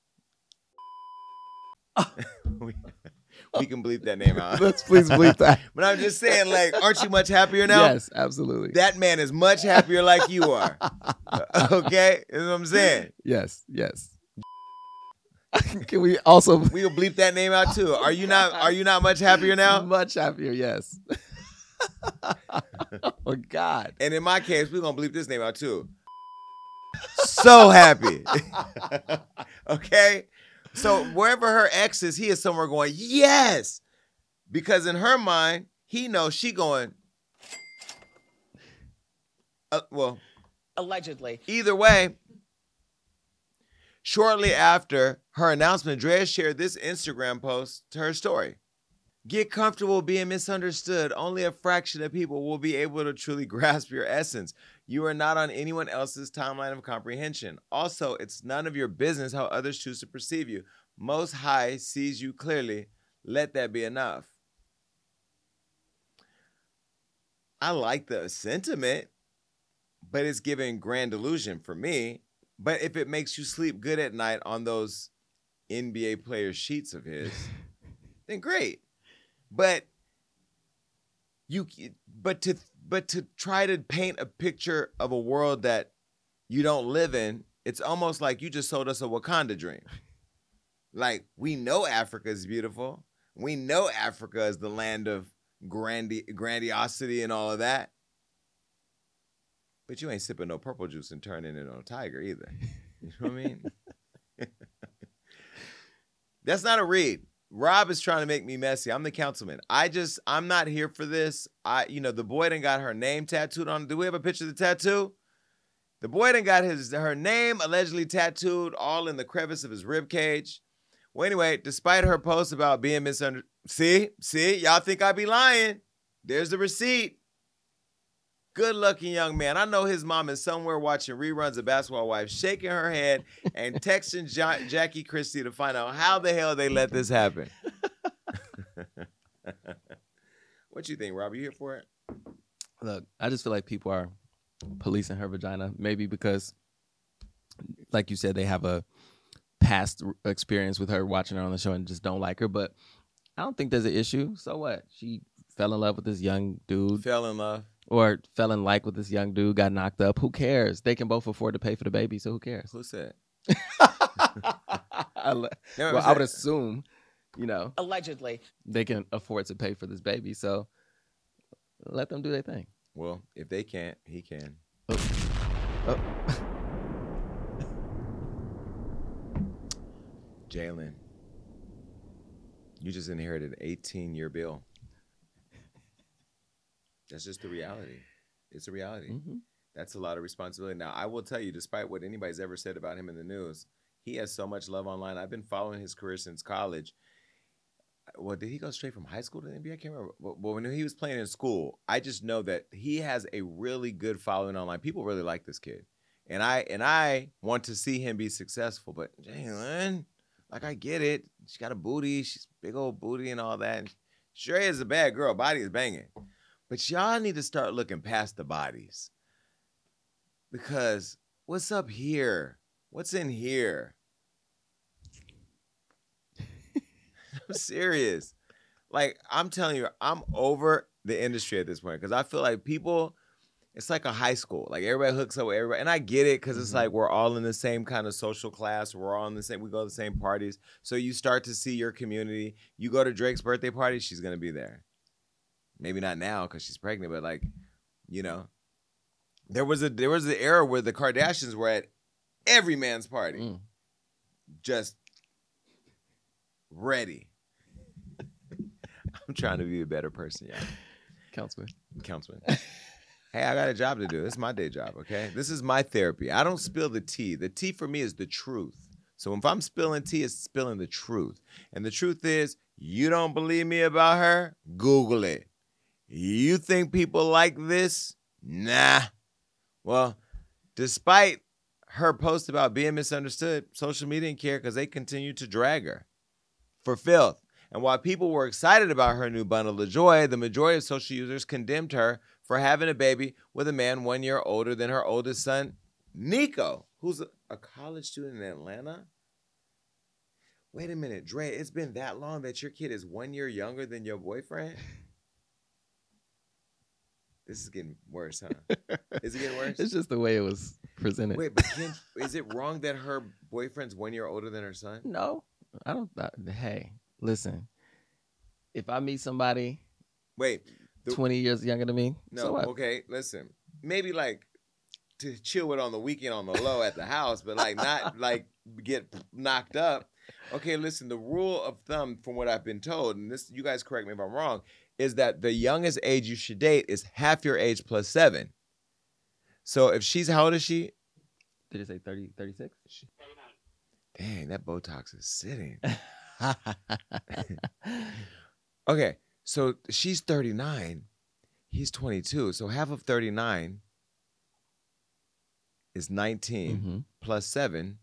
I have. We can bleep that name out. Let's please bleep that. But I'm just saying, like, aren't you much happier now? Yes, absolutely. That man is much happier like you are. Okay? That's what I'm saying. Yes. Can we also We'll bleep that name out too. Are you not much happier now? Much happier, yes. Oh God. And in my case, we're gonna bleep this name out too. So happy. Okay? So wherever her ex is, he is somewhere going, yes. Because in her mind, he knows she going, well, Allegedly. either way, shortly after her announcement, Drea shared this Instagram post to her story. Get comfortable being misunderstood. Only a fraction of people will be able to truly grasp your essence. You are not on anyone else's timeline of comprehension. Also, it's none of your business how others choose to perceive you. Most High sees you clearly. Let that be enough. I like the sentiment, but it's giving grand illusion for me. But if it makes you sleep good at night on those NBA player sheets of his, then great. But to try to paint a picture of a world that you don't live in, it's almost like you just sold us a Wakanda dream. Like, we know Africa is beautiful. We know Africa is the land of grandiosity and all of that. But you ain't sipping no purple juice and turning it on a tiger either. You know what I mean? That's not a read. Rob is trying to make me messy. I'm the councilman. I'm not here for this. The boy done got her name tattooed on. Do we have a picture of the tattoo? The boy done got her name allegedly tattooed all in the crevice of his rib cage. Well, anyway, despite her post about being misunderstood, see, y'all think I be lying. There's the receipt. Good-looking young man. I know his mom is somewhere watching reruns of Basketball Wives, shaking her head and texting Jackie Christie to find out how the hell they let this happen. What you think, Rob? You here for it? Look, I just feel like people are policing her vagina, maybe because, like you said, they have a past experience with her watching her on the show and just don't like her. But I don't think there's an issue. So what? She fell in love with this young dude. Fell in love. Or fell in like with this young dude, got knocked up. Who cares? They can both afford to pay for the baby, so who cares? Who said? I would assume, Allegedly. they can afford to pay for this baby, so let them do their thing. Well, if they can't, he can. Oh. Jalen, you just inherited an 18-year bill. That's just the reality. It's a reality. Mm-hmm. That's a lot of responsibility. Now, I will tell you, despite what anybody's ever said about him in the news, he has so much love online. I've been following his career since college. Well, did he go straight from high school to the NBA? I can't remember. Well, when he was playing in school, I just know that he has a really good following online. People really like this kid. And I want to see him be successful. But Jalen, like, I get it. She got a booty. She's big old booty and all that. And sure is a bad girl. Body is banging. But y'all need to start looking past the bodies. Because what's up here? What's in here? I'm serious. Like, I'm telling you, I'm over the industry at this point. Because I feel like people, it's like a high school. Like, everybody hooks up with everybody. And I get it because it's like we're all in the same kind of social class. We're all in the same, we go to the same parties. So you start to see your community. You go to Drake's birthday party, she's going to be there. Maybe not now because she's pregnant, but like, there was an era where the Kardashians were at every man's party, just ready. I'm trying to be a better person, y'all. Councilman. Hey, I got a job to do. This is my day job, okay? This is my therapy. I don't spill the tea. The tea for me is the truth. So if I'm spilling tea, it's spilling the truth. And the truth is, you don't believe me about her? Google it. You think people like this? Nah. Well, despite her post about being misunderstood, social media didn't care because they continued to drag her for filth. And while people were excited about her new bundle of joy, the majority of social users condemned her for having a baby with a man 1 year older than her oldest son, Nico, who's a college student in Atlanta. Wait a minute, Dre, it's been that long that your kid is 1 year younger than your boyfriend? This is getting worse, huh? Is it getting worse? It's just the way it was presented. Wait, but is it wrong that her boyfriend's 1 year older than her son? No, I don't. Hey, listen. If I meet somebody, 20 years younger than me, no, so what? Okay, listen. Maybe like to chill with on the weekend on the low at the house, but like not like get knocked up. Okay, listen. The rule of thumb, from what I've been told, and this, you guys correct me if I'm wrong, is that the youngest age you should date is half your age plus 7. So if she's, how old is she? Did it say 30, 36? Dang, that Botox is sitting. Okay, so she's 39. He's 22. So half of 39 is 19 plus 7,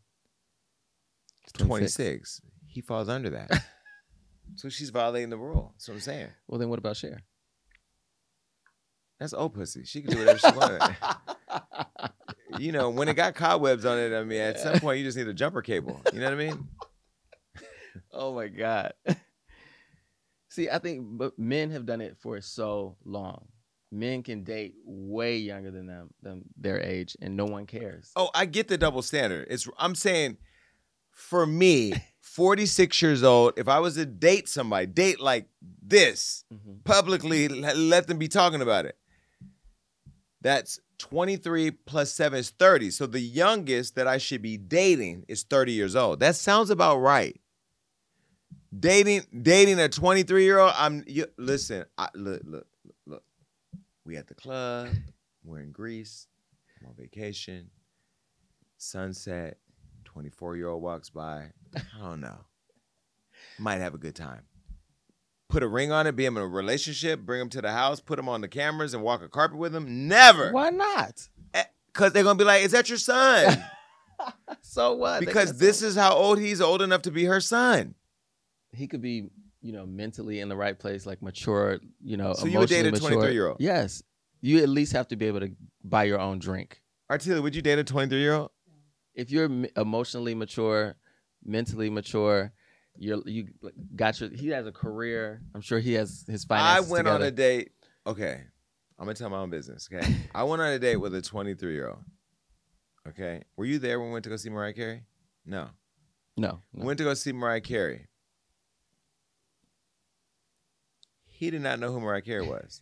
26. He falls under that. So she's violating the rule. That's what I'm saying. Well, then what about Cher? That's old pussy. She can do whatever she wants. You know, when it got cobwebs on it, I mean, at some point you just need a jumper cable. You know what I mean? Oh my God. See, I think men have done it for so long. Men can date way younger than their age, and no one cares. Oh, I get the double standard. I'm saying, for me, 46 years old, if I was to date somebody, date like this, publicly, let them be talking about it. That's 23 plus 7 is 30. So the youngest that I should be dating is 30 years old. That sounds about right. Dating a 23-year-old, listen, look. We at the club, we're in Greece, I'm on vacation, sunset, 24-year-old walks by, I don't know. Might have a good time. Put a ring on it, be in a relationship, bring them to the house, put them on the cameras and walk a carpet with them? Never. Why not? Because they're going to be like, is that your son? So what? Because this is how old he's old enough to be her son. He could be, mentally in the right place, like mature, So you would date a 23-year-old? Yes. You at least have to be able to buy your own drink. Artelia, would you date a 23-year-old? If you're emotionally mature, mentally mature, he has a career. I'm sure he has his finances I went together. on a date. Okay. I'm going to tell my own business, okay? I went on a date with a 23-year-old. Okay? Were you there when we went to go see Mariah Carey? No. No. We went to go see Mariah Carey. He did not know who Mariah Carey was.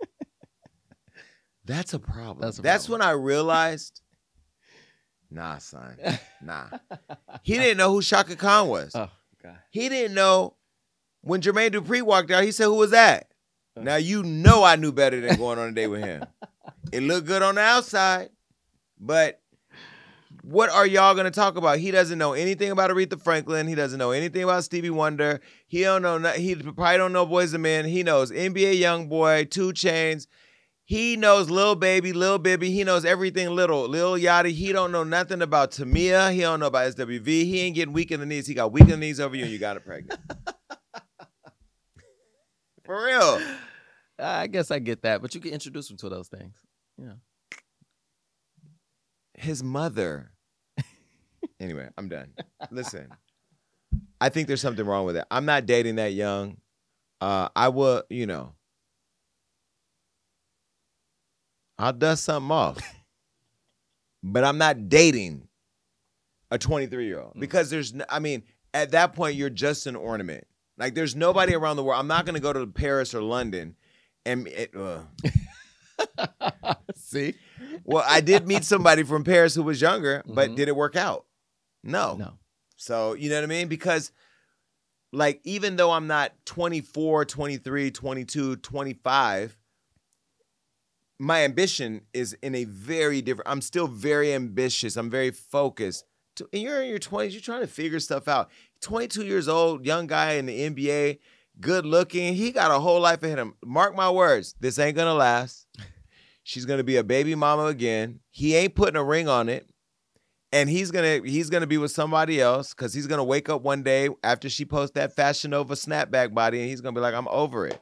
That's a problem. That's when I realized, nah, son. Nah. He didn't know who Shaka Khan was. Oh, God. He didn't know when Jermaine Dupri walked out, he said, who was that? Now, you know I knew better than going on a date with him. It looked good on the outside, but what are y'all going to talk about? He doesn't know anything about Aretha Franklin. He doesn't know anything about Stevie Wonder. He probably don't know Boyz II Men. He knows NBA YoungBoy, 2 Chainz. He knows Lil Baby, Lil Bibby. He knows everything Lil Yachty. He don't know nothing about Tamia. He don't know about SWV. He ain't getting weak in the knees. He got weak in the knees over you and you got it pregnant. For real. I guess I get that, but you can introduce him to those things. Yeah. His mother. Anyway, I'm done. Listen, I think there's something wrong with it. I'm not dating that young. I will, I'll dust something off. But I'm not dating a 23-year-old because at that point, you're just an ornament. Like, there's nobody around the world. I'm not going to go to Paris or London and See? Well, I did meet somebody from Paris who was younger, but did it work out? No. So, you know what I mean? Because, like, even though I'm not 24, 23, 22, 25, my ambition is in a very different, I'm still very ambitious. I'm very focused. And you're in your 20s, you're trying to figure stuff out. 22 years old, young guy in the NBA, good looking. He got a whole life ahead of him. Mark my words, this ain't going to last. She's going to be a baby mama again. He ain't putting a ring on it. And he's gonna be with somebody else because he's gonna wake up one day after she posts that Fashion Nova snapback body, and he's gonna be like, "I'm over it."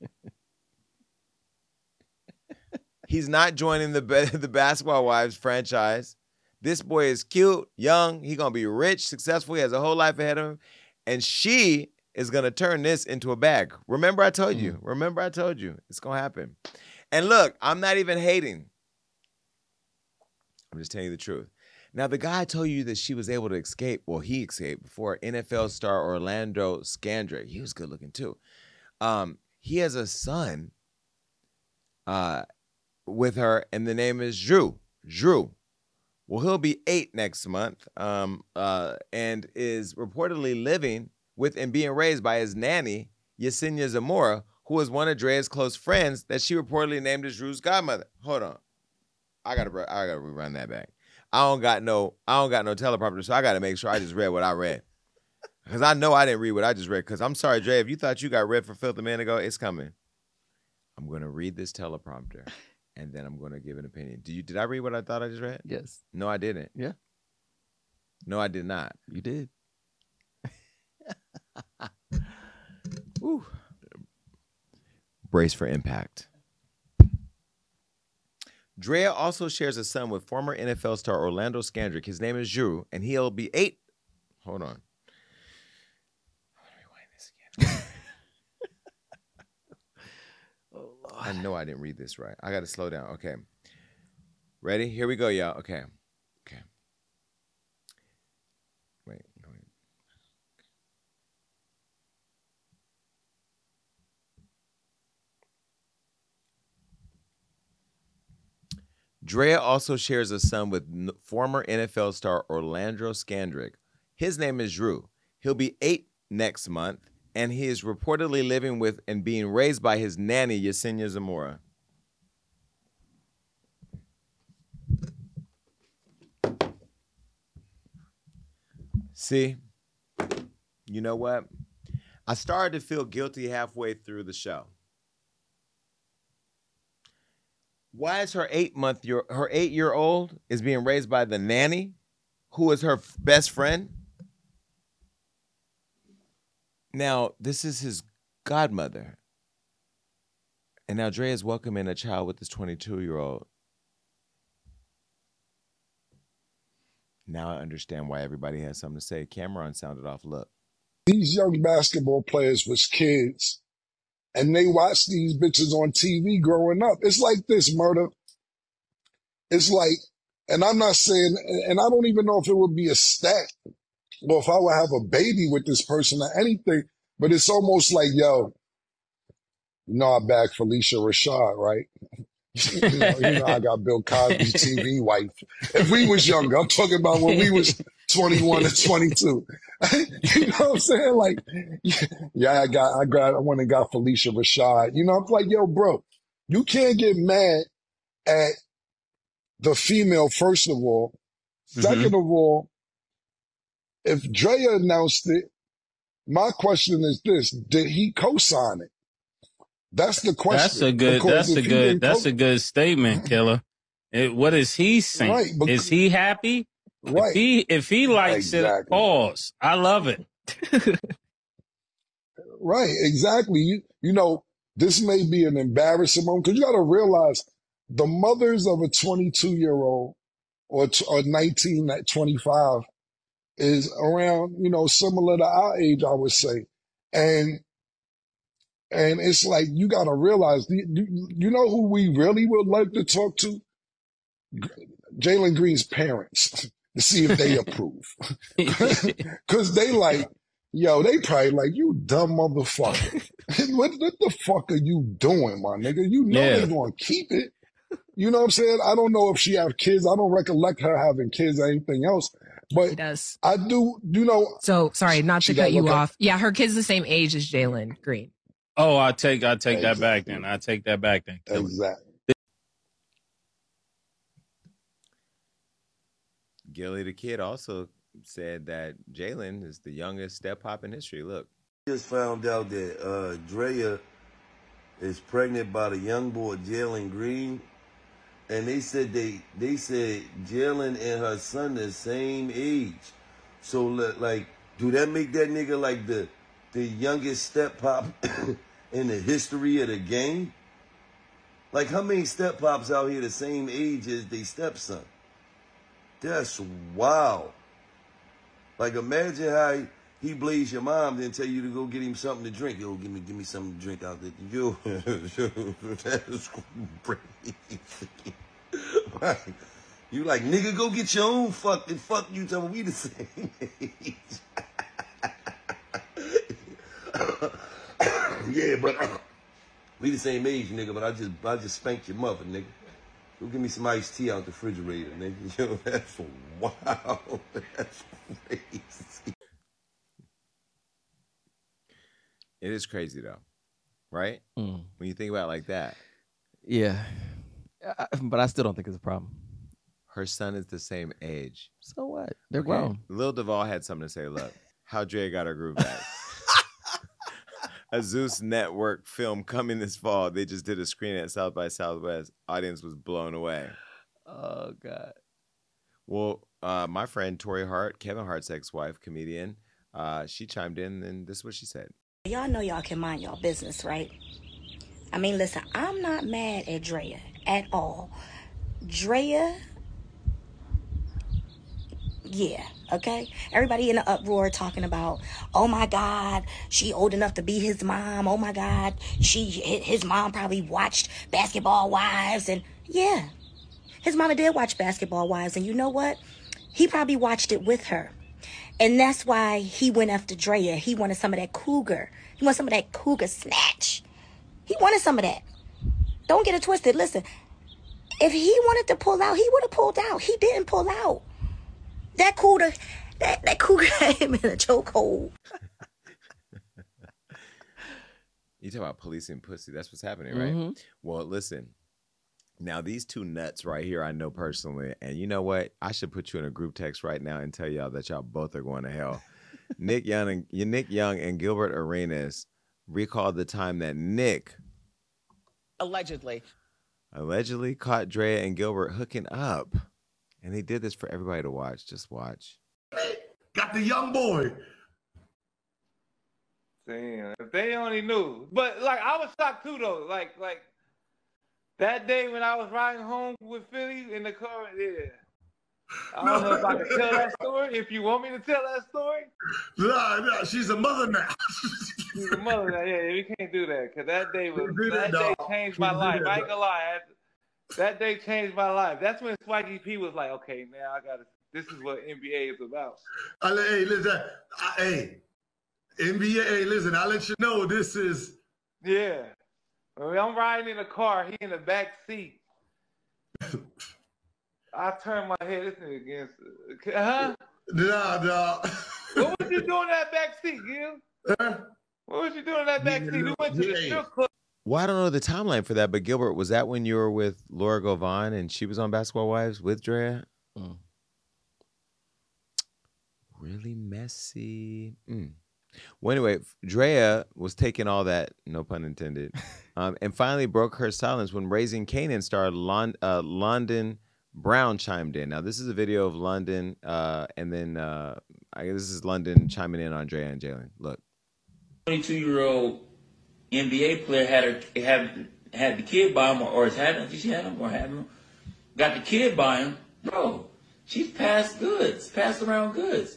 He's not joining the Basketball Wives franchise. This boy is cute, young. He's gonna be rich, successful. He has a whole life ahead of him, and she is gonna turn this into a bag. Remember, I told you. Remember, I told you. It's gonna happen. And look, I'm not even hating. I'm just telling you the truth. Now, the guy told you that she was able to escape. Well, he escaped before NFL star Orlando Scandrick. He was good looking too. He has a son with her, and the name is Drew. Well, he'll be 8 next month, and is reportedly living with and being raised by his nanny, Yesenia Zamora, who was one of Drea's close friends that she reportedly named as Drew's godmother. Hold on, I gotta rerun that back. I don't got no teleprompter, so I gotta make sure I just read what I read. Because I know I didn't read what I just read. Because I'm sorry, Dre, if you thought you got read for filth a minute ago, it's coming. I'm gonna read this teleprompter, and then I'm gonna give an opinion. Did I read what I thought I just read? Yes. No, I didn't. Yeah. No, I did not. You did. Woo. Brace for impact. Drea also shares a son with former NFL star Orlando Scandrick. His name is Drew, and he'll be 8. Hold on. I want to rewind this again. Oh, Lord. I know I didn't read this right. I got to slow down. Okay. Ready? Here we go, y'all. Okay. Wait. Drea also shares a son with former NFL star Orlando Scandrick. His name is Drew. He'll be 8 next month, and he is reportedly living with and being raised by his nanny, Yesenia Zamora. See, you know what? I started to feel guilty halfway through the show. Why is her 8-year-old is being raised by the nanny, who is her best friend? Now, this is his godmother. And now Dre is welcoming a child with this 22-year-old. Now I understand why everybody has something to say. Cameron sounded off. Look. These young basketball players was kids. And they watch these bitches on TV growing up. It's like this, Murder. It's like, and I'm not saying, and I don't even know if it would be a stat or if I would have a baby with this person or anything, but it's almost like, yo, you know I bagged Felicia Rashad, right? you know I got Bill Cosby's TV wife. If we was younger, I'm talking about when we was 21 and 22. You know what I'm saying? Like, yeah, I went and got Felicia Rashad. You know, I'm like, yo, bro, you can't get mad at the female, first of all. Second of all, if Drea announced it, my question is this: did he co-sign it? That's the question. That's a good statement, Killer. What is he saying? Right, is he happy? Right. If he likes it, pause. I love it. Right, exactly. You know, this may be an embarrassing moment because you got to realize the mothers of a 22-year-old or 19 at 25 is around, you know, similar to our age, I would say. And it's like, you got to realize, you know who we really would like to talk to? Jalen Green's parents to see if they approve. Because they like, yo, they probably like, you dumb motherfucker. What the fuck are you doing, my nigga? You know they're going to keep it. You know what I'm saying? I don't know if she have kids. I don't recollect her having kids or anything else. But she does. I do, you know. So, sorry, not to cut you off. Yeah, her kid's the same age as Jalen Green. Oh, I take that back then. I take that back then. Exactly. Gilly the Kid also said that Jalen is the youngest step hop in history. Look. Just found out that Drea is pregnant by the young boy Jalen Green. and they said Jalen and her son the same age. So like, do that make that nigga like the youngest step pop in the history of the game? Like, how many step pops out here the same age as they stepson? That's wild. Like, imagine how he blaze your mom, then tell you to go get him something to drink. Yo, give me something to drink out there. Yo, that's crazy. Like, you like, nigga, go get your own fuck you, tell me we the same age. Yeah, but we the same age, nigga, but I just spanked your mother, nigga. Go give me some iced tea out the refrigerator, nigga. Yo, that's wild. That's crazy. It is crazy, though, right? Mm. When you think about it like that. Yeah. But I still don't think it's a problem. Her son is the same age. So what? They're grown. Lil Duval had something to say. Look, how Dre got her groove back. A Zeus Network film coming this fall. They just did a screening at South by Southwest. Audience was blown away. Oh, God. Well, my friend Tori Hart, Kevin Hart's ex-wife, comedian, she chimed in, and this is what she said. Y'all know y'all can mind y'all business, right? I mean, listen, I'm not mad at Drea at all. Drea, yeah, okay? Everybody in the uproar talking about, oh my God, she old enough to be his mom. Oh my God, his mom probably watched Basketball Wives. And yeah, his mama did watch Basketball Wives. And you know what? He probably watched it with her. And that's why he went after Drea. He wanted some of that cougar. He wanted some of that cougar snatch. He wanted some of that. Don't get it twisted. Listen, if he wanted to pull out, he would have pulled out. He didn't pull out. That cougar had him in a chokehold. You talk about policing pussy. That's what's happening, right? Mm-hmm. Well, listen. Now, these two nuts right here, I know personally. And you know what? I should put you in a group text right now and tell y'all that y'all both are going to hell. Nick Young and Gilbert Arenas recalled the time that Nick allegedly caught Drea and Gilbert hooking up. And he did this for everybody to watch. Just watch. Got the young boy. Damn, if they only knew. But like, I was shocked too, though. Like that day when I was riding home with Philly in the car. Yeah. I don't know if I can tell that story. If you want me to tell that story. No, she's a mother now. She's a mother now. Yeah, we can't do that because that day changed my life. I ain't gonna lie. That day changed my life. That's when Swaggy P was like, okay, now this is what NBA is about. Hey, listen. NBA, hey, listen, I'll let you know this is. Yeah. When I'm riding in the car, he in the back seat. I turn my head, this nigga against. Huh? Nah. What was you doing in that back seat, Gil? What was you doing in that back seat? We went to the strip club. Well, I don't know the timeline for that, but Gilbert, was that when you were with Laura Govan and she was on Basketball Wives with Drea? Really messy. Well, anyway, Drea was taking all that, no pun intended, and finally broke her silence when Raising Kanan star London Brown chimed in. Now, this is a video of London, and then I guess this is London chiming in on Drea and Jalen. Look. 22-year-old NBA player had the kid by him, or had him, got the kid by him. Bro, she's passed around goods.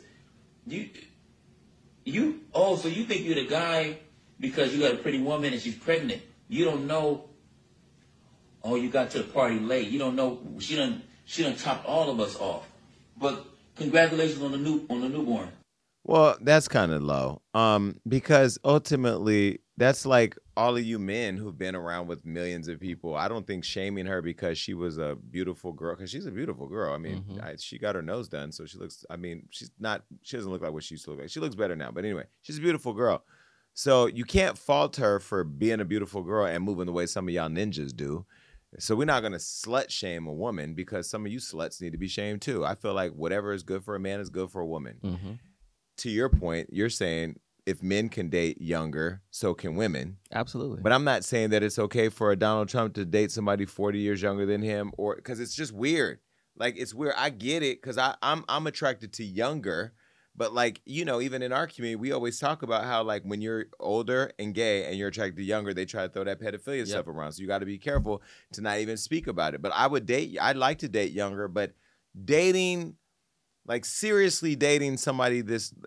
So you think you're the guy because you got a pretty woman and she's pregnant. You don't know. Oh, you got to the party late. You don't know. She done chopped all of us off. But congratulations on the newborn. Well, that's kind of low. Because ultimately, that's like all of you men who've been around with millions of people. I don't think shaming her because she was a beautiful girl, because she's a beautiful girl. I mean, she got her nose done, so she looks, I mean, she doesn't look like what she used to look like. She looks better now, but anyway, she's a beautiful girl. So you can't fault her for being a beautiful girl and moving the way some of y'all ninjas do. So we're not going to slut shame a woman, because some of you sluts need to be shamed too. I feel like whatever is good for a man is good for a woman. To your point, you're saying if men can date younger, so can women. Absolutely. But I'm not saying that it's okay for a Donald Trump to date somebody 40 years younger than him, or because it's just weird. Like, it's weird. I get it because I'm attracted to younger. But, like, you know, even in our community, we always talk about how, like, when you're older and gay and you're attracted to younger, they try to throw that pedophilia stuff around. So you got to be careful to not even speak about it. But I'd like to date younger, but dating, like, seriously dating somebody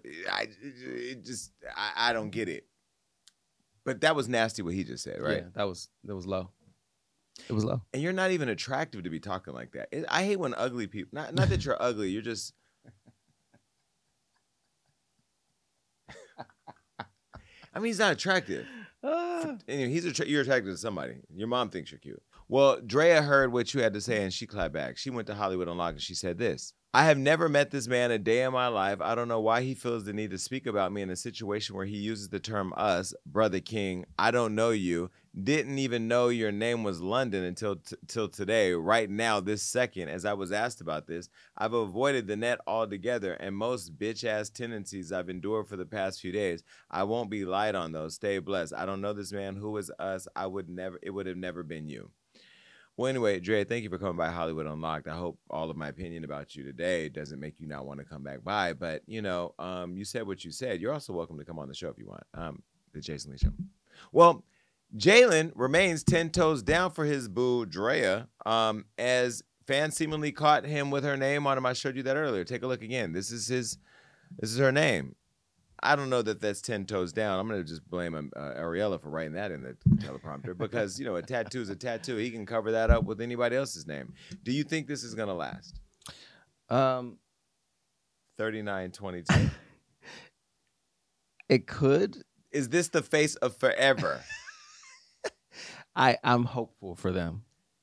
I don't get it. But that was nasty what he just said, right? Yeah, that was low. It was low. And you're not even attractive to be talking like that. I hate when ugly people, not that you're ugly, you're just... I mean, he's not attractive. Anyway, you're attracted to somebody. Your mom thinks you're cute. Well, Drea heard what you had to say, and she clapped back. She went to Hollywood Unlocked, and she said this. I have never met this man a day in my life. I don't know why he feels the need to speak about me in a situation where he uses the term us, Brother King. I don't know you. Didn't even know your name was London until till today. Right now, this second, as I was asked about this, I've avoided the net altogether, and most bitch-ass tendencies I've endured for the past few days. I won't be light on those. Stay blessed. I don't know this man. Who is us? It would have never been you. Well, anyway, Dre, thank you for coming by Hollywood Unlocked. I hope all of my opinion about you today doesn't make you not want to come back by. But, you know, you said what you said. You're also welcome to come on the show if you want, the Jason Lee Show. Well, Jalen remains 10 toes down for his boo, Drea, as fans seemingly caught him with her name on him. I showed you that earlier. Take a look again. This is her name. I don't know that that's 10 toes down. I'm going to just blame Ariella for writing that in the teleprompter because, you know, a tattoo is a tattoo. He can cover that up with anybody else's name. Do you think this is going to last? 39-22. It could. Is this the face of forever? I'm hopeful for them.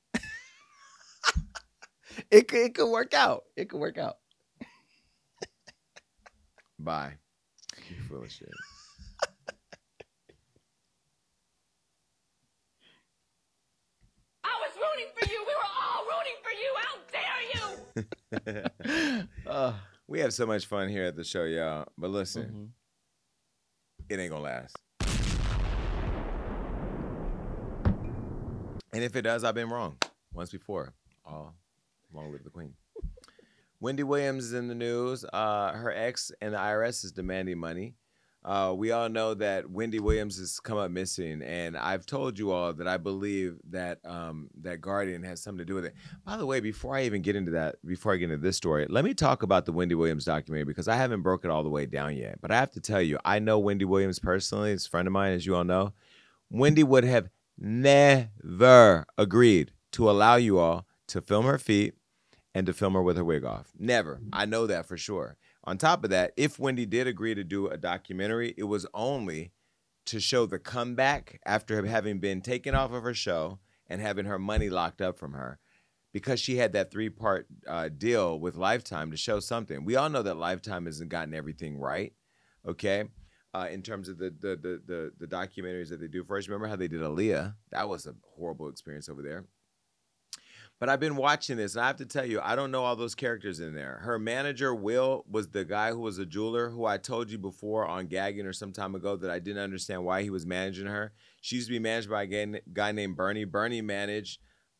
It could work out. It could work out. Bye. You full of shit. I was rooting for you. We were all rooting for you. How dare you? We have so much fun here at the show, y'all. But listen, it ain't gonna last. And if it does, I've been wrong once before. Long live the queen. Wendy Williams is in the news. Her ex and the IRS is demanding money. We all know that Wendy Williams has come up missing, and I've told you all that I believe that that Guardian has something to do with it. By the way, before I get into this story, let me talk about the Wendy Williams documentary because I haven't broke it all the way down yet. But I have to tell you, I know Wendy Williams personally. It's a friend of mine, as you all know. Wendy would have never agreed to allow you all to film her feet and to film her with her wig off. Never. I know that for sure. On top of that, if Wendy did agree to do a documentary, it was only to show the comeback after having been taken off of her show and having her money locked up from her because she had that 3-part deal with Lifetime to show something. We all know that Lifetime hasn't gotten everything right, okay, in terms of the documentaries that they do. First, remember how they did Aaliyah? That was a horrible experience over there. But I've been watching this, and I have to tell you, I don't know all those characters in there. Her manager, Will, was the guy who was a jeweler who I told you before on Gagging or some time ago that I didn't understand why he was managing her. She used to be managed by a guy named Bernie. Bernie managed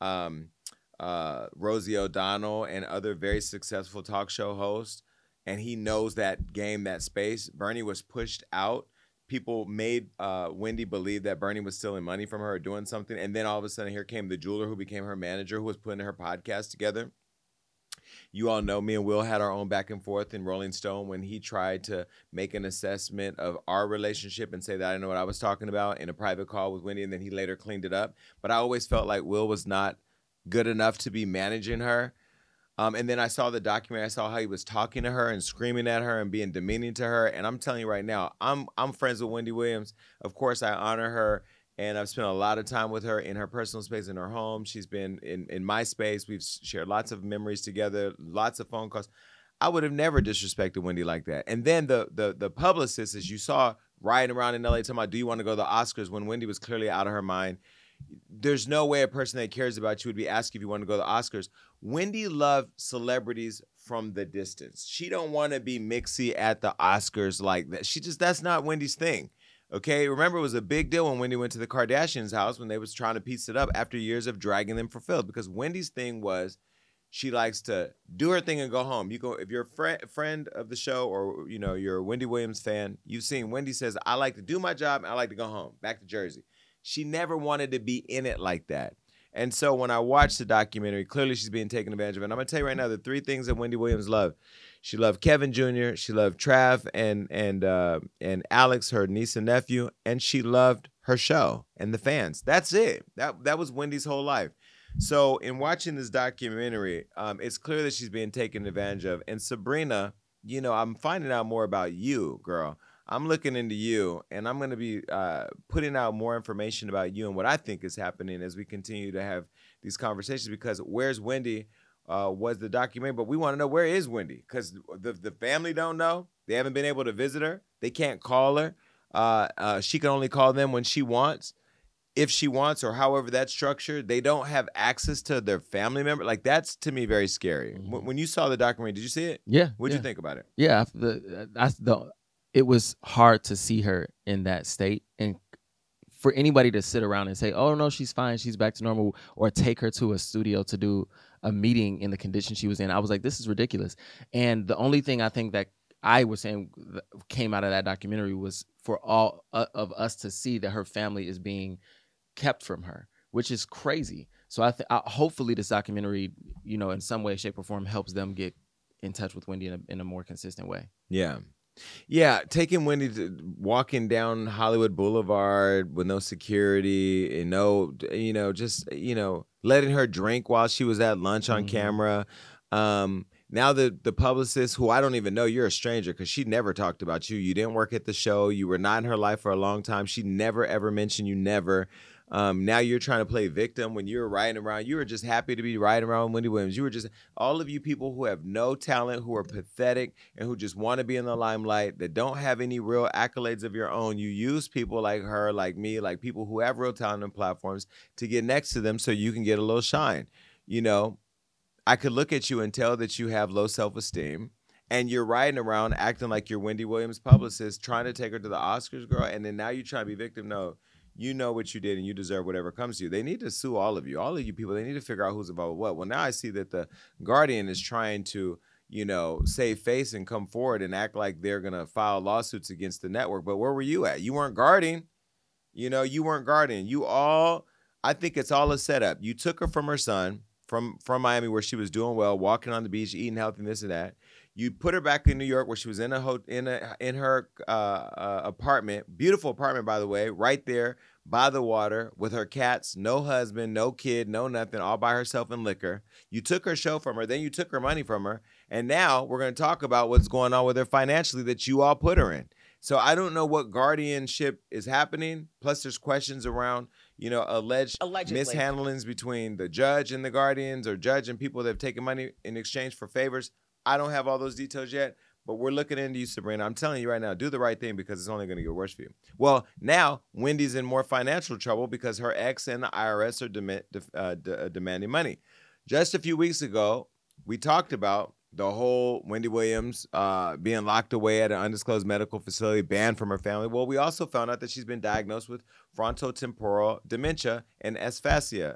Rosie O'Donnell and other very successful talk show hosts, and he knows that game, that space. Bernie was pushed out. People made Wendy believe that Bernie was stealing money from her or doing something. And then all of a sudden, here came the jeweler who became her manager, who was putting her podcast together. You all know me and Will had our own back and forth in Rolling Stone when he tried to make an assessment of our relationship and say that I didn't know what I was talking about in a private call with Wendy, and then he later cleaned it up. But I always felt like Will was not good enough to be managing her. And then I saw the documentary. I saw how he was talking to her and screaming at her and being demeaning to her. And I'm telling you right now, I'm friends with Wendy Williams. Of course, I honor her, and I've spent a lot of time with her in her personal space, in her home. She's been in my space. We've shared lots of memories together, lots of phone calls. I would have never disrespected Wendy like that. And then the publicist, as you saw, riding around in LA talking about, do you want to go to the Oscars, when Wendy was clearly out of her mind. There's no way a person that cares about you would be asking if you want to go to the Oscars. Wendy loved celebrities from the distance. She don't want to be mixy at the Oscars like that. That's not Wendy's thing. Okay, remember it was a big deal when Wendy went to the Kardashians' house when they was trying to piece it up after years of dragging them for filth, because Wendy's thing was she likes to do her thing and go home. You go if you're a friend of the show or you're a Wendy Williams fan, you've seen Wendy says, I like to do my job and I like to go home, back to Jersey. She never wanted to be in it like that. And so when I watched the documentary, clearly she's being taken advantage of. And I'm going to tell you right now, the three things that Wendy Williams loved. She loved Kevin Jr., she loved Trav and Alex, her niece and nephew, and she loved her show and the fans. That's it. That was Wendy's whole life. So in watching this documentary, it's clear that she's being taken advantage of. And Sabrina, I'm finding out more about you, girl. I'm looking into you, and I'm going to be putting out more information about you and what I think is happening as we continue to have these conversations, because Where's Wendy was the documentary, but we want to know, where is Wendy? Because the family don't know. They haven't been able to visit her. They can't call her. She can only call them when she wants, if she wants, or however that's structured. They don't have access to their family member. Like, that's, to me, very scary. Mm-hmm. When you saw the documentary, did you see it? Yeah. What'd you think about it? Yeah, it was hard to see her in that state, and for anybody to sit around and say, oh, no, she's fine, she's back to normal, or take her to a studio to do a meeting in the condition she was in, I was like, this is ridiculous. And the only thing I think that I was saying came out of that documentary was for all of us to see that her family is being kept from her, which is crazy. So hopefully this documentary, in some way, shape, or form helps them get in touch with Wendy in a more consistent way. Yeah. Yeah, taking Wendy walking down Hollywood Boulevard with no security and letting her drink while she was at lunch on camera. Now the publicist, who I don't even know, you're a stranger because she never talked about you. You didn't work at the show. You were not in her life for a long time. She never, ever mentioned you, never. Now you're trying to play victim when you were riding around. You were just happy to be riding around with Wendy Williams. You were just, all of you people who have no talent, who are pathetic, and who just want to be in the limelight, that don't have any real accolades of your own. You use people like her, like me, like people who have real talent and platforms to get next to them so you can get a little shine. I could look at you and tell that you have low self-esteem, and you're riding around acting like you're Wendy Williams' publicist, trying to take her to the Oscars, girl, and then now you're trying to be victim. No. You know what you did, and you deserve whatever comes to you. They need to sue all of you people. They need to figure out who's involved with what. Well, now I see that the Guardian is trying to, save face and come forward and act like they're going to file lawsuits against the network. But where were you at? You weren't guarding. You weren't guarding. I think it's all a setup. You took her from her son, from Miami, where she was doing well, walking on the beach, eating healthy, and this and that. You put her back in New York, where she was in her apartment, beautiful apartment, by the way, right there by the water with her cats, no husband, no kid, no nothing, all by herself in liquor. You took her show from her, then you took her money from her, and now we're going to talk about what's going on with her financially that you all put her in. So I don't know what guardianship is happening. Plus, there's questions around, allegedly mishandlings between the judge and the guardians, or judge and people that have taken money in exchange for favors. I don't have all those details yet, but we're looking into you, Sabrina. I'm telling you right now, do the right thing, because it's only going to get worse for you. Well, now Wendy's in more financial trouble because her ex and the IRS are demanding money. Just a few weeks ago, we talked about the whole Wendy Williams being locked away at an undisclosed medical facility, banned from her family. Well, we also found out that she's been diagnosed with frontotemporal dementia and aphasia.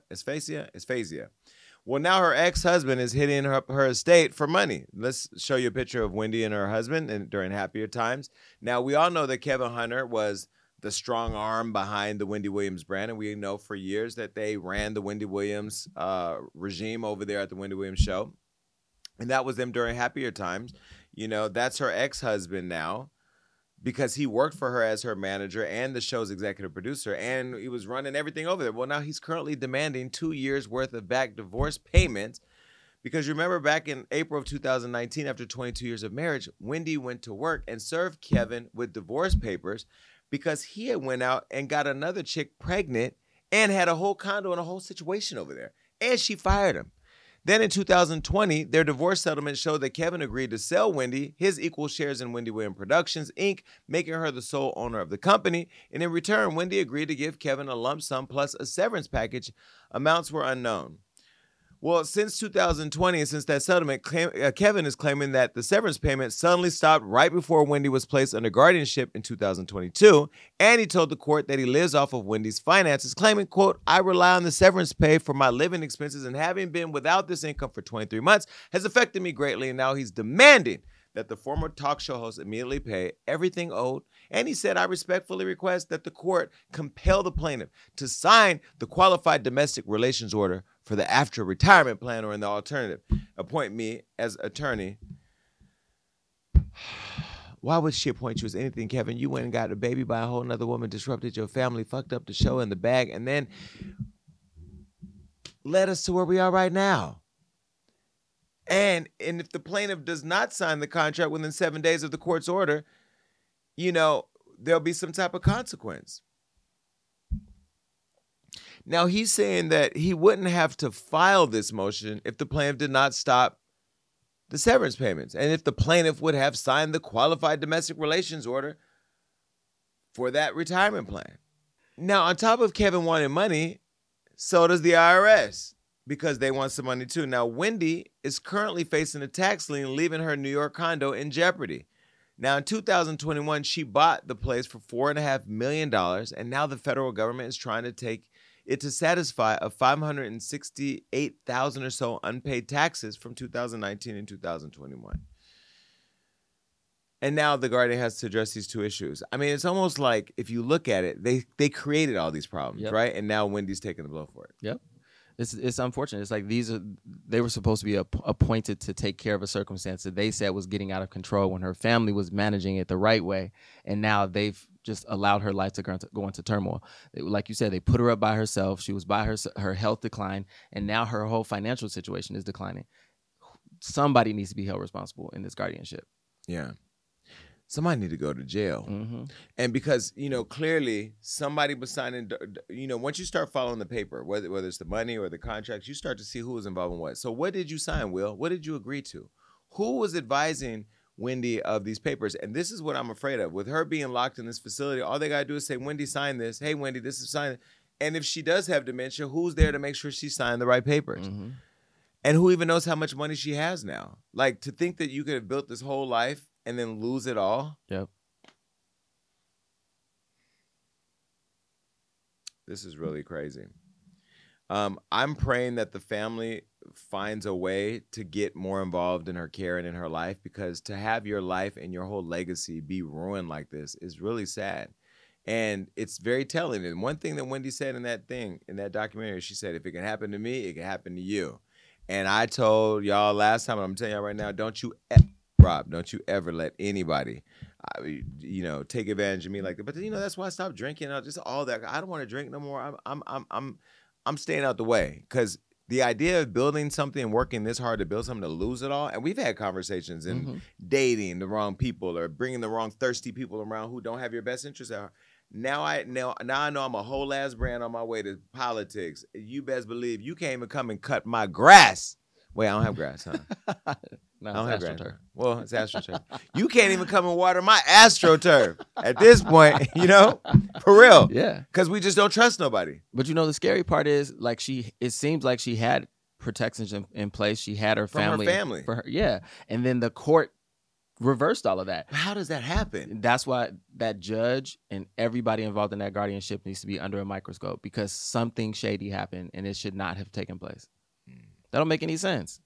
Well, now her ex-husband is hitting her estate for money. Let's show you a picture of Wendy and her husband during happier times. Now, we all know that Kevin Hunter was the strong arm behind the Wendy Williams brand, and we know for years that they ran the Wendy Williams regime over there at the Wendy Williams show. And that was them during happier times. That's her ex-husband now, because he worked for her as her manager and the show's executive producer, and he was running everything over there. Well, now he's currently demanding 2 years' worth of back divorce payments, because remember back in April of 2019, after 22 years of marriage, Wendy went to work and served Kevin with divorce papers because he had went out and got another chick pregnant and had a whole condo and a whole situation over there, and she fired him. Then in 2020, their divorce settlement showed that Kevin agreed to sell Wendy his equal shares in Wendy Williams Productions, Inc., making her the sole owner of the company. And in return, Wendy agreed to give Kevin a lump sum plus a severance package. Amounts were unknown. Well, since 2020 and since that settlement, Kevin is claiming that the severance payment suddenly stopped right before Wendy was placed under guardianship in 2022. And he told the court that he lives off of Wendy's finances, claiming, quote, I rely on the severance pay for my living expenses, and having been without this income for 23 months has affected me greatly. And now he's demanding that the former talk show host immediately pay everything owed. And he said, I respectfully request that the court compel the plaintiff to sign the qualified domestic relations order for the after retirement plan, or in the alternative, appoint me as attorney. Why would she appoint you as anything, Kevin? You went and got a baby by a whole nother woman, disrupted your family, fucked up the show in the bag, and then led us to where we are right now. And if the plaintiff does not sign the contract within 7 days of the court's order, there'll be some type of consequence. Now, he's saying that he wouldn't have to file this motion if the plaintiff did not stop the severance payments, and if the plaintiff would have signed the qualified domestic relations order for that retirement plan. Now, on top of Kevin wanting money, so does the IRS, because they want some money too. Now, Wendy is currently facing a tax lien, leaving her New York condo in jeopardy. Now, in 2021, she bought the place for $4.5 million, and now the federal government is trying to take it to satisfy a $568,000 or so unpaid taxes from 2019 and 2021. And now the Guardian has to address these two issues. I mean, it's almost like, if you look at it, they created all these problems, right? And now Wendy's taking the blow for it. Yep. It's unfortunate. It's like they were supposed to be appointed to take care of a circumstance that they said was getting out of control when her family was managing it the right way, and now they've just allowed her life to go into turmoil. Like you said, they put her up by herself. She was by her health declined, and now her whole financial situation is declining. Somebody needs to be held responsible in this guardianship. Yeah. Somebody need to go to jail. Mm-hmm. And because, clearly somebody was signing, once you start following the paper, whether it's the money or the contracts, you start to see who was involved in what. So what did you sign, Will? What did you agree to? Who was advising Wendy of these papers? And this is what I'm afraid of. With her being locked in this facility, all they got to do is say, Wendy, sign this. Hey, Wendy, this is signed. And if she does have dementia, who's there to make sure she signed the right papers? Mm-hmm. And who even knows how much money she has now? Like, to think that you could have built this whole life and then lose it all. Yep. This is really crazy. I'm praying that the family finds a way to get more involved in her care and in her life, because to have your life and your whole legacy be ruined like this is really sad. And it's very telling. And one thing that Wendy said in that documentary, she said, if it can happen to me, it can happen to you. And I told y'all last time, and I'm telling y'all right now, don't you ever let anybody, take advantage of me like that. But that's why I stopped drinking. Just all that. I don't want to drink no more. I'm staying out the way, because the idea of building something and working this hard to build something to lose it all. And we've had conversations in dating the wrong people or bringing the wrong thirsty people around who don't have your best interests at heart. Now I know I'm a whole ass brand on my way to politics. You best believe you can't even come and cut my grass. Wait, I don't have grass, huh? No, I don't have AstroTurf. grass. Well, it's AstroTurf. You can't even come and water my AstroTurf at this point, for real. Yeah. Because we just don't trust nobody. But the scary part is, it seems like she had protections in place. She had her family. From her family. For her, yeah. And then the court reversed all of that. How does that happen? That's why that judge and everybody involved in that guardianship needs to be under a microscope, because something shady happened and it should not have taken place. That don't make any sense.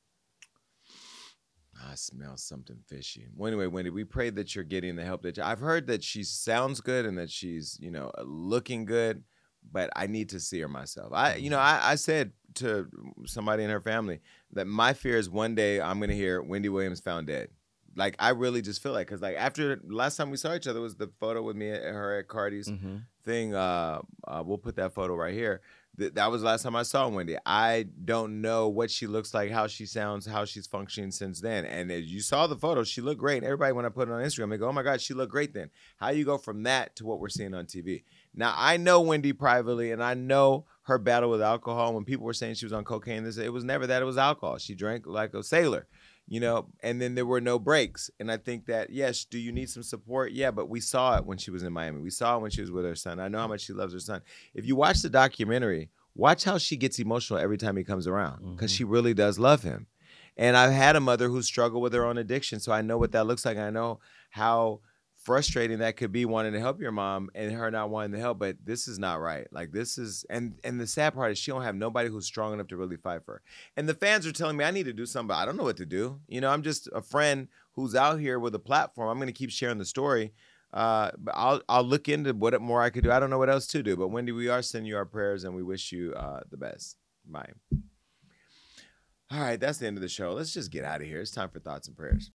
I smell something fishy. Well, anyway, Wendy, we pray that you're getting the help that I've heard that she sounds good and that she's, looking good, but I need to see her myself. I said to somebody in her family that my fear is one day I'm going to hear Wendy Williams found dead. Like, I really just feel like, because after last time we saw each other was the photo with me and her at Cardi's thing. We'll put that photo right here. That was the last time I saw Wendy. I don't know what she looks like, how she sounds, how she's functioning since then. And as you saw the photo, she looked great. Everybody, when I put it on Instagram, they go, oh my God, she looked great then. How you go from that to what we're seeing on TV? Now, I know Wendy privately, and I know her battle with alcohol. When people were saying she was on cocaine, it was never that, it was alcohol. She drank like a sailor. And then there were no breaks. And I think that, yes, do you need some support? Yeah, but we saw it when she was in Miami. We saw it when she was with her son. I know how much she loves her son. If you watch the documentary, watch how she gets emotional every time he comes around because she really does love him. And I've had a mother who struggled with her own addiction, so I know what that looks like. I know how frustrating that could be wanting to help your mom and her not wanting to help, but this is not right. Like this is, and the sad part is she don't have nobody who's strong enough to really fight for her. And the fans are telling me I need to do something, but I don't know what to do. You know, I'm just a friend who's out here with a platform. I'm going to keep sharing the story. But I'll look into what more I could do. I don't know what else to do, but Wendy, we are sending you our prayers and we wish you the best. Bye. All right, that's the end of the show. Let's just get out of here. It's time for thoughts and prayers.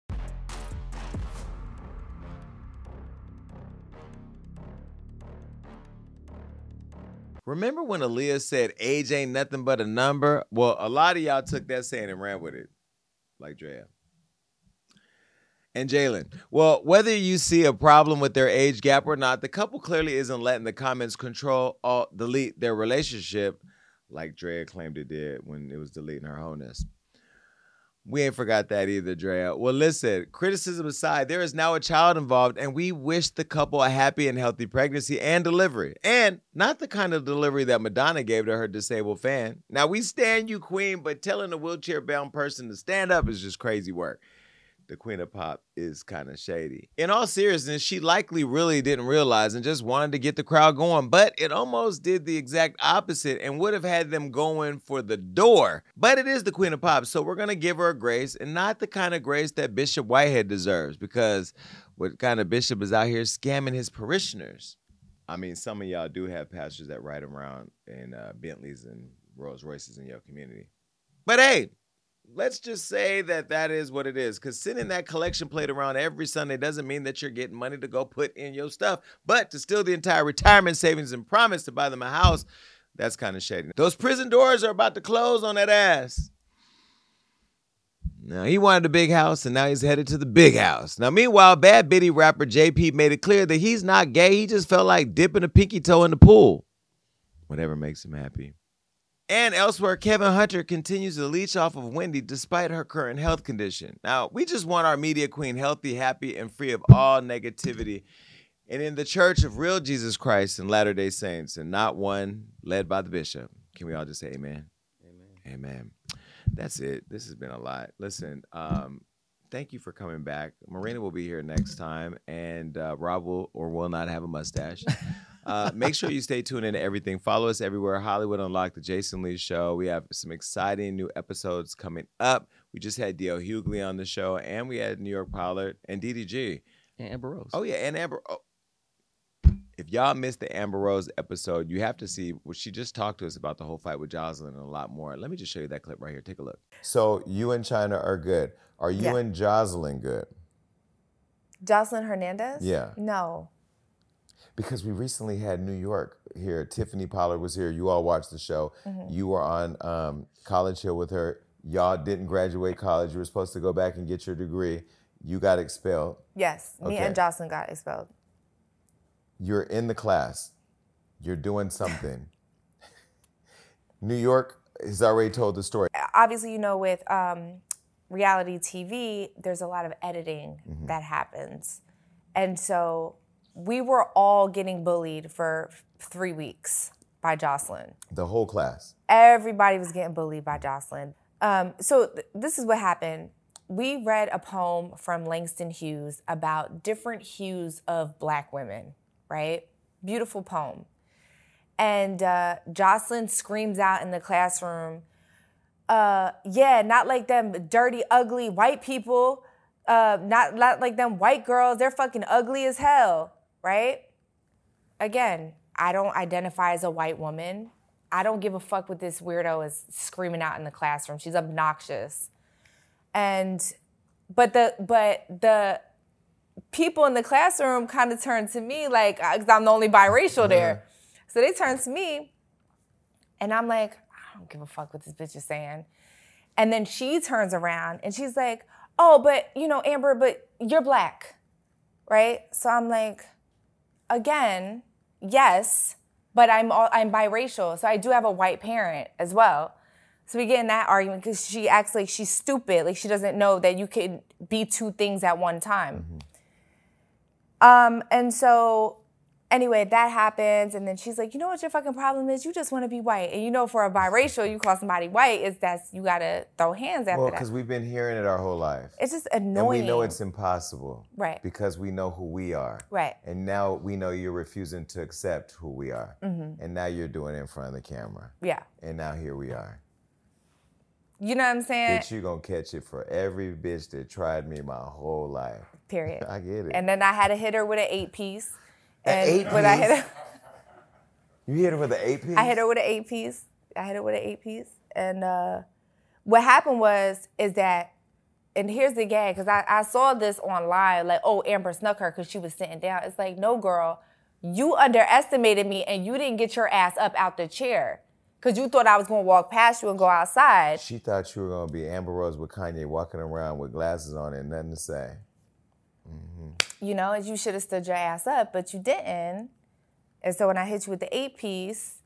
Remember when Aaliyah said age ain't nothing but a number? Well, a lot of y'all took that saying and ran with it, like Drea. And Jalen. Well, whether you see a problem with their age gap or not, the couple clearly isn't letting the comments control or delete their relationship like Drea claimed it did when it was deleting her wholeness. We ain't forgot that either, Drea. Well, listen, criticism aside, there is now a child involved, and we wish the couple a happy and healthy pregnancy and delivery. And not the kind of delivery that Madonna gave to her disabled fan. Now, we stand you, queen, but telling a wheelchair-bound person to stand up is just crazy work. The Queen of Pop is kind of shady. In all seriousness, she likely really didn't realize and just wanted to get the crowd going, but it almost did the exact opposite and would have had them going for the door. But it is the Queen of Pop, so we're going to give her a grace, and not the kind of grace that Bishop Whitehead deserves, because what kind of bishop is out here scamming his parishioners? I mean, some of y'all do have pastors that ride around in Bentleys and Rolls Royces in your community. But hey, let's just say that that is what it is, because sending that collection plate around every Sunday doesn't mean that you're getting money to go put in your stuff, but to steal the entire retirement savings and promise to buy them a house, that's kind of shady. Those prison doors are about to close on that ass. Now, he wanted a big house, and now he's headed to the big house. Now, meanwhile, Bad Bitty rapper JP made it clear that he's not gay. He just felt like dipping a pinky toe in the pool. Whatever makes him happy. And elsewhere, Kevin Hunter continues to leech off of Wendy despite her current health condition. Now, we just want our media queen healthy, happy, and free of all negativity. And in the Church of Real Jesus Christ and Latter-day Saints, and not one led by the bishop. Can we all just say amen? Amen. Amen. That's it. This has been a lot. Listen, thank you for coming back. Marina will be here next time, and Rob will or will not have a mustache. Make sure you stay tuned into everything. Follow us everywhere. Hollywood Unlocked, The Jason Lee Show. We have some exciting new episodes coming up. We just had D.L. Hughley on the show, and we had New York Pollard and DDG. And Amber Rose. Oh, yeah, and Amber. Oh. If y'all missed the Amber Rose episode, you have to see what she just talked to us about the whole fight with Jocelyn and a lot more. Let me just show you that clip right here. Take a look. So you and China are good. Are you and Jocelyn good? Jocelyn Hernandez? Yeah. No. Because we recently had New York here. Tiffany Pollard was here. You all watched the show. Mm-hmm. You were on College Hill with her. Y'all didn't graduate college. You were supposed to go back and get your degree. You got expelled. Yes, me and Jocelyn got expelled. You're in the class. You're doing something. New York has already told the story. Obviously, you know, with reality TV, there's a lot of editing that happens. And so we were all getting bullied for 3 weeks by Jocelyn. The whole class? Everybody was getting bullied by Jocelyn. This is what happened. We read a poem from Langston Hughes about different hues of Black women, right? Beautiful poem. And Jocelyn screams out in the classroom, not like them dirty, ugly white people, not like them white girls, they're fucking ugly as hell, right? Again, I don't identify as a white woman. I don't give a fuck what this weirdo is screaming out in the classroom. She's obnoxious. But the people in the classroom kind of turned to me like, because I'm the only biracial there. So they turned to me, and I'm like, I don't give a fuck what this bitch is saying. And then she turns around, and she's like, oh, but, you know, Amber, but you're Black, right? So I'm like, again, yes, but I'm biracial, so I do have a white parent as well. So we get in that argument because she acts like she's stupid, like she doesn't know that you can be two things at one time. And so Anyway, that happens, and then she's like, you know what your fucking problem is? You just want to be white. And you know, for a biracial, you call somebody white, you got to throw hands after Well, that. because we've been hearing it our whole life. It's just annoying. And we know it's impossible. Right. Because we know who we are. Right. And now we know you're refusing to accept who we are. Mhm. And now you're doing it in front of the camera. Yeah. And now here we are. You know what I'm saying? Bitch, you gonna catch it for every bitch that tried me my whole life. Period. I get it. And then I had to hit her with an 8-piece. An 8-piece? When I hit her, You hit her with an 8-piece? I hit her with an 8-piece. And what happened is that, and here's the gag, because I saw this online, like, oh, Amber snuck her because she was sitting down. It's like, no, girl, you underestimated me and you didn't get your ass up out the chair because you thought I was going to walk past you and go outside. She thought you were gonna be Amber Rose with Kanye walking around with glasses on and nothing to say. You know, and you should have stood your ass up, but you didn't. And so when I hit you with the 8-piece,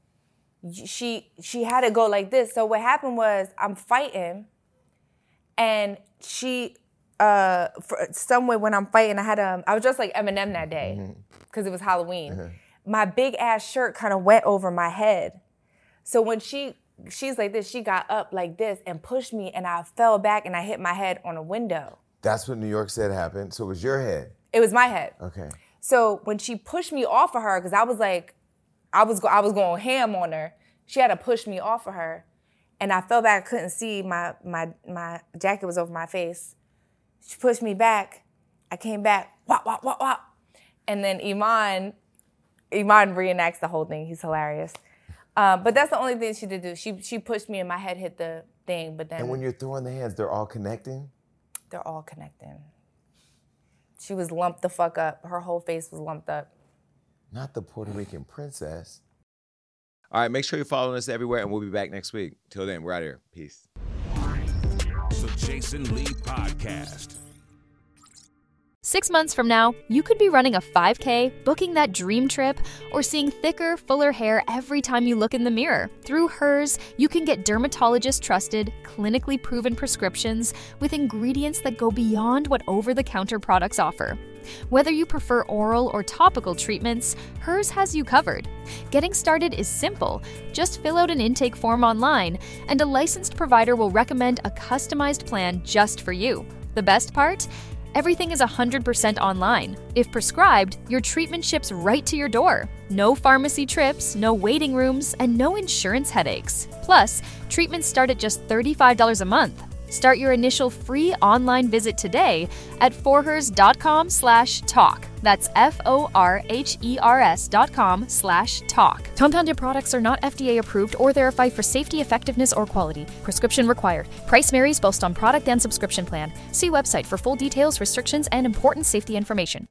she had to go like this. So what happened was I'm fighting, and she, for some way when I'm fighting, I was just like Eminem that day because it was Halloween. My big ass shirt kind of went over my head. So when she's like this, she got up like this and pushed me, and I fell back and I hit my head on a window. That's what New York said happened. So it was your head. It was my head. Okay. So when she pushed me off of her, because I was like, I was going ham on her. She had to push me off of her, and I fell back. I couldn't see. My jacket was over my face. She pushed me back. I came back. Wop wop wop wop. And then Iman reenacts the whole thing. He's hilarious. But that's the only thing she did do. She pushed me and my head hit the thing. But then And when you're throwing the hands, they're all connecting? they're all connecting. She was lumped the fuck up. Her whole face was lumped up. Not the Puerto Rican princess. All right, make sure you're following us everywhere, and we'll be back next week. Till then, we're out of here. Peace. The Jason Lee Podcast. 6 months from now, you could be running a 5K, booking that dream trip, or seeing thicker, fuller hair every time you look in the mirror. Through Hers, you can get dermatologist-trusted, clinically proven prescriptions with ingredients that go beyond what over-the-counter products offer. Whether you prefer oral or topical treatments, Hers has you covered. Getting started is simple. Just fill out an intake form online, and a licensed provider will recommend a customized plan just for you. The best part? Everything is 100% online. If prescribed, your treatment ships right to your door. No pharmacy trips, no waiting rooms, and no insurance headaches. Plus, treatments start at just $35 a month. Start your initial free online visit today at forhers.com/talk. That's forhers.com/talk. Compounded products are not FDA approved or verified for safety, effectiveness, or quality. Prescription required. Price varies based on product and subscription plan. See website for full details, restrictions, and important safety information.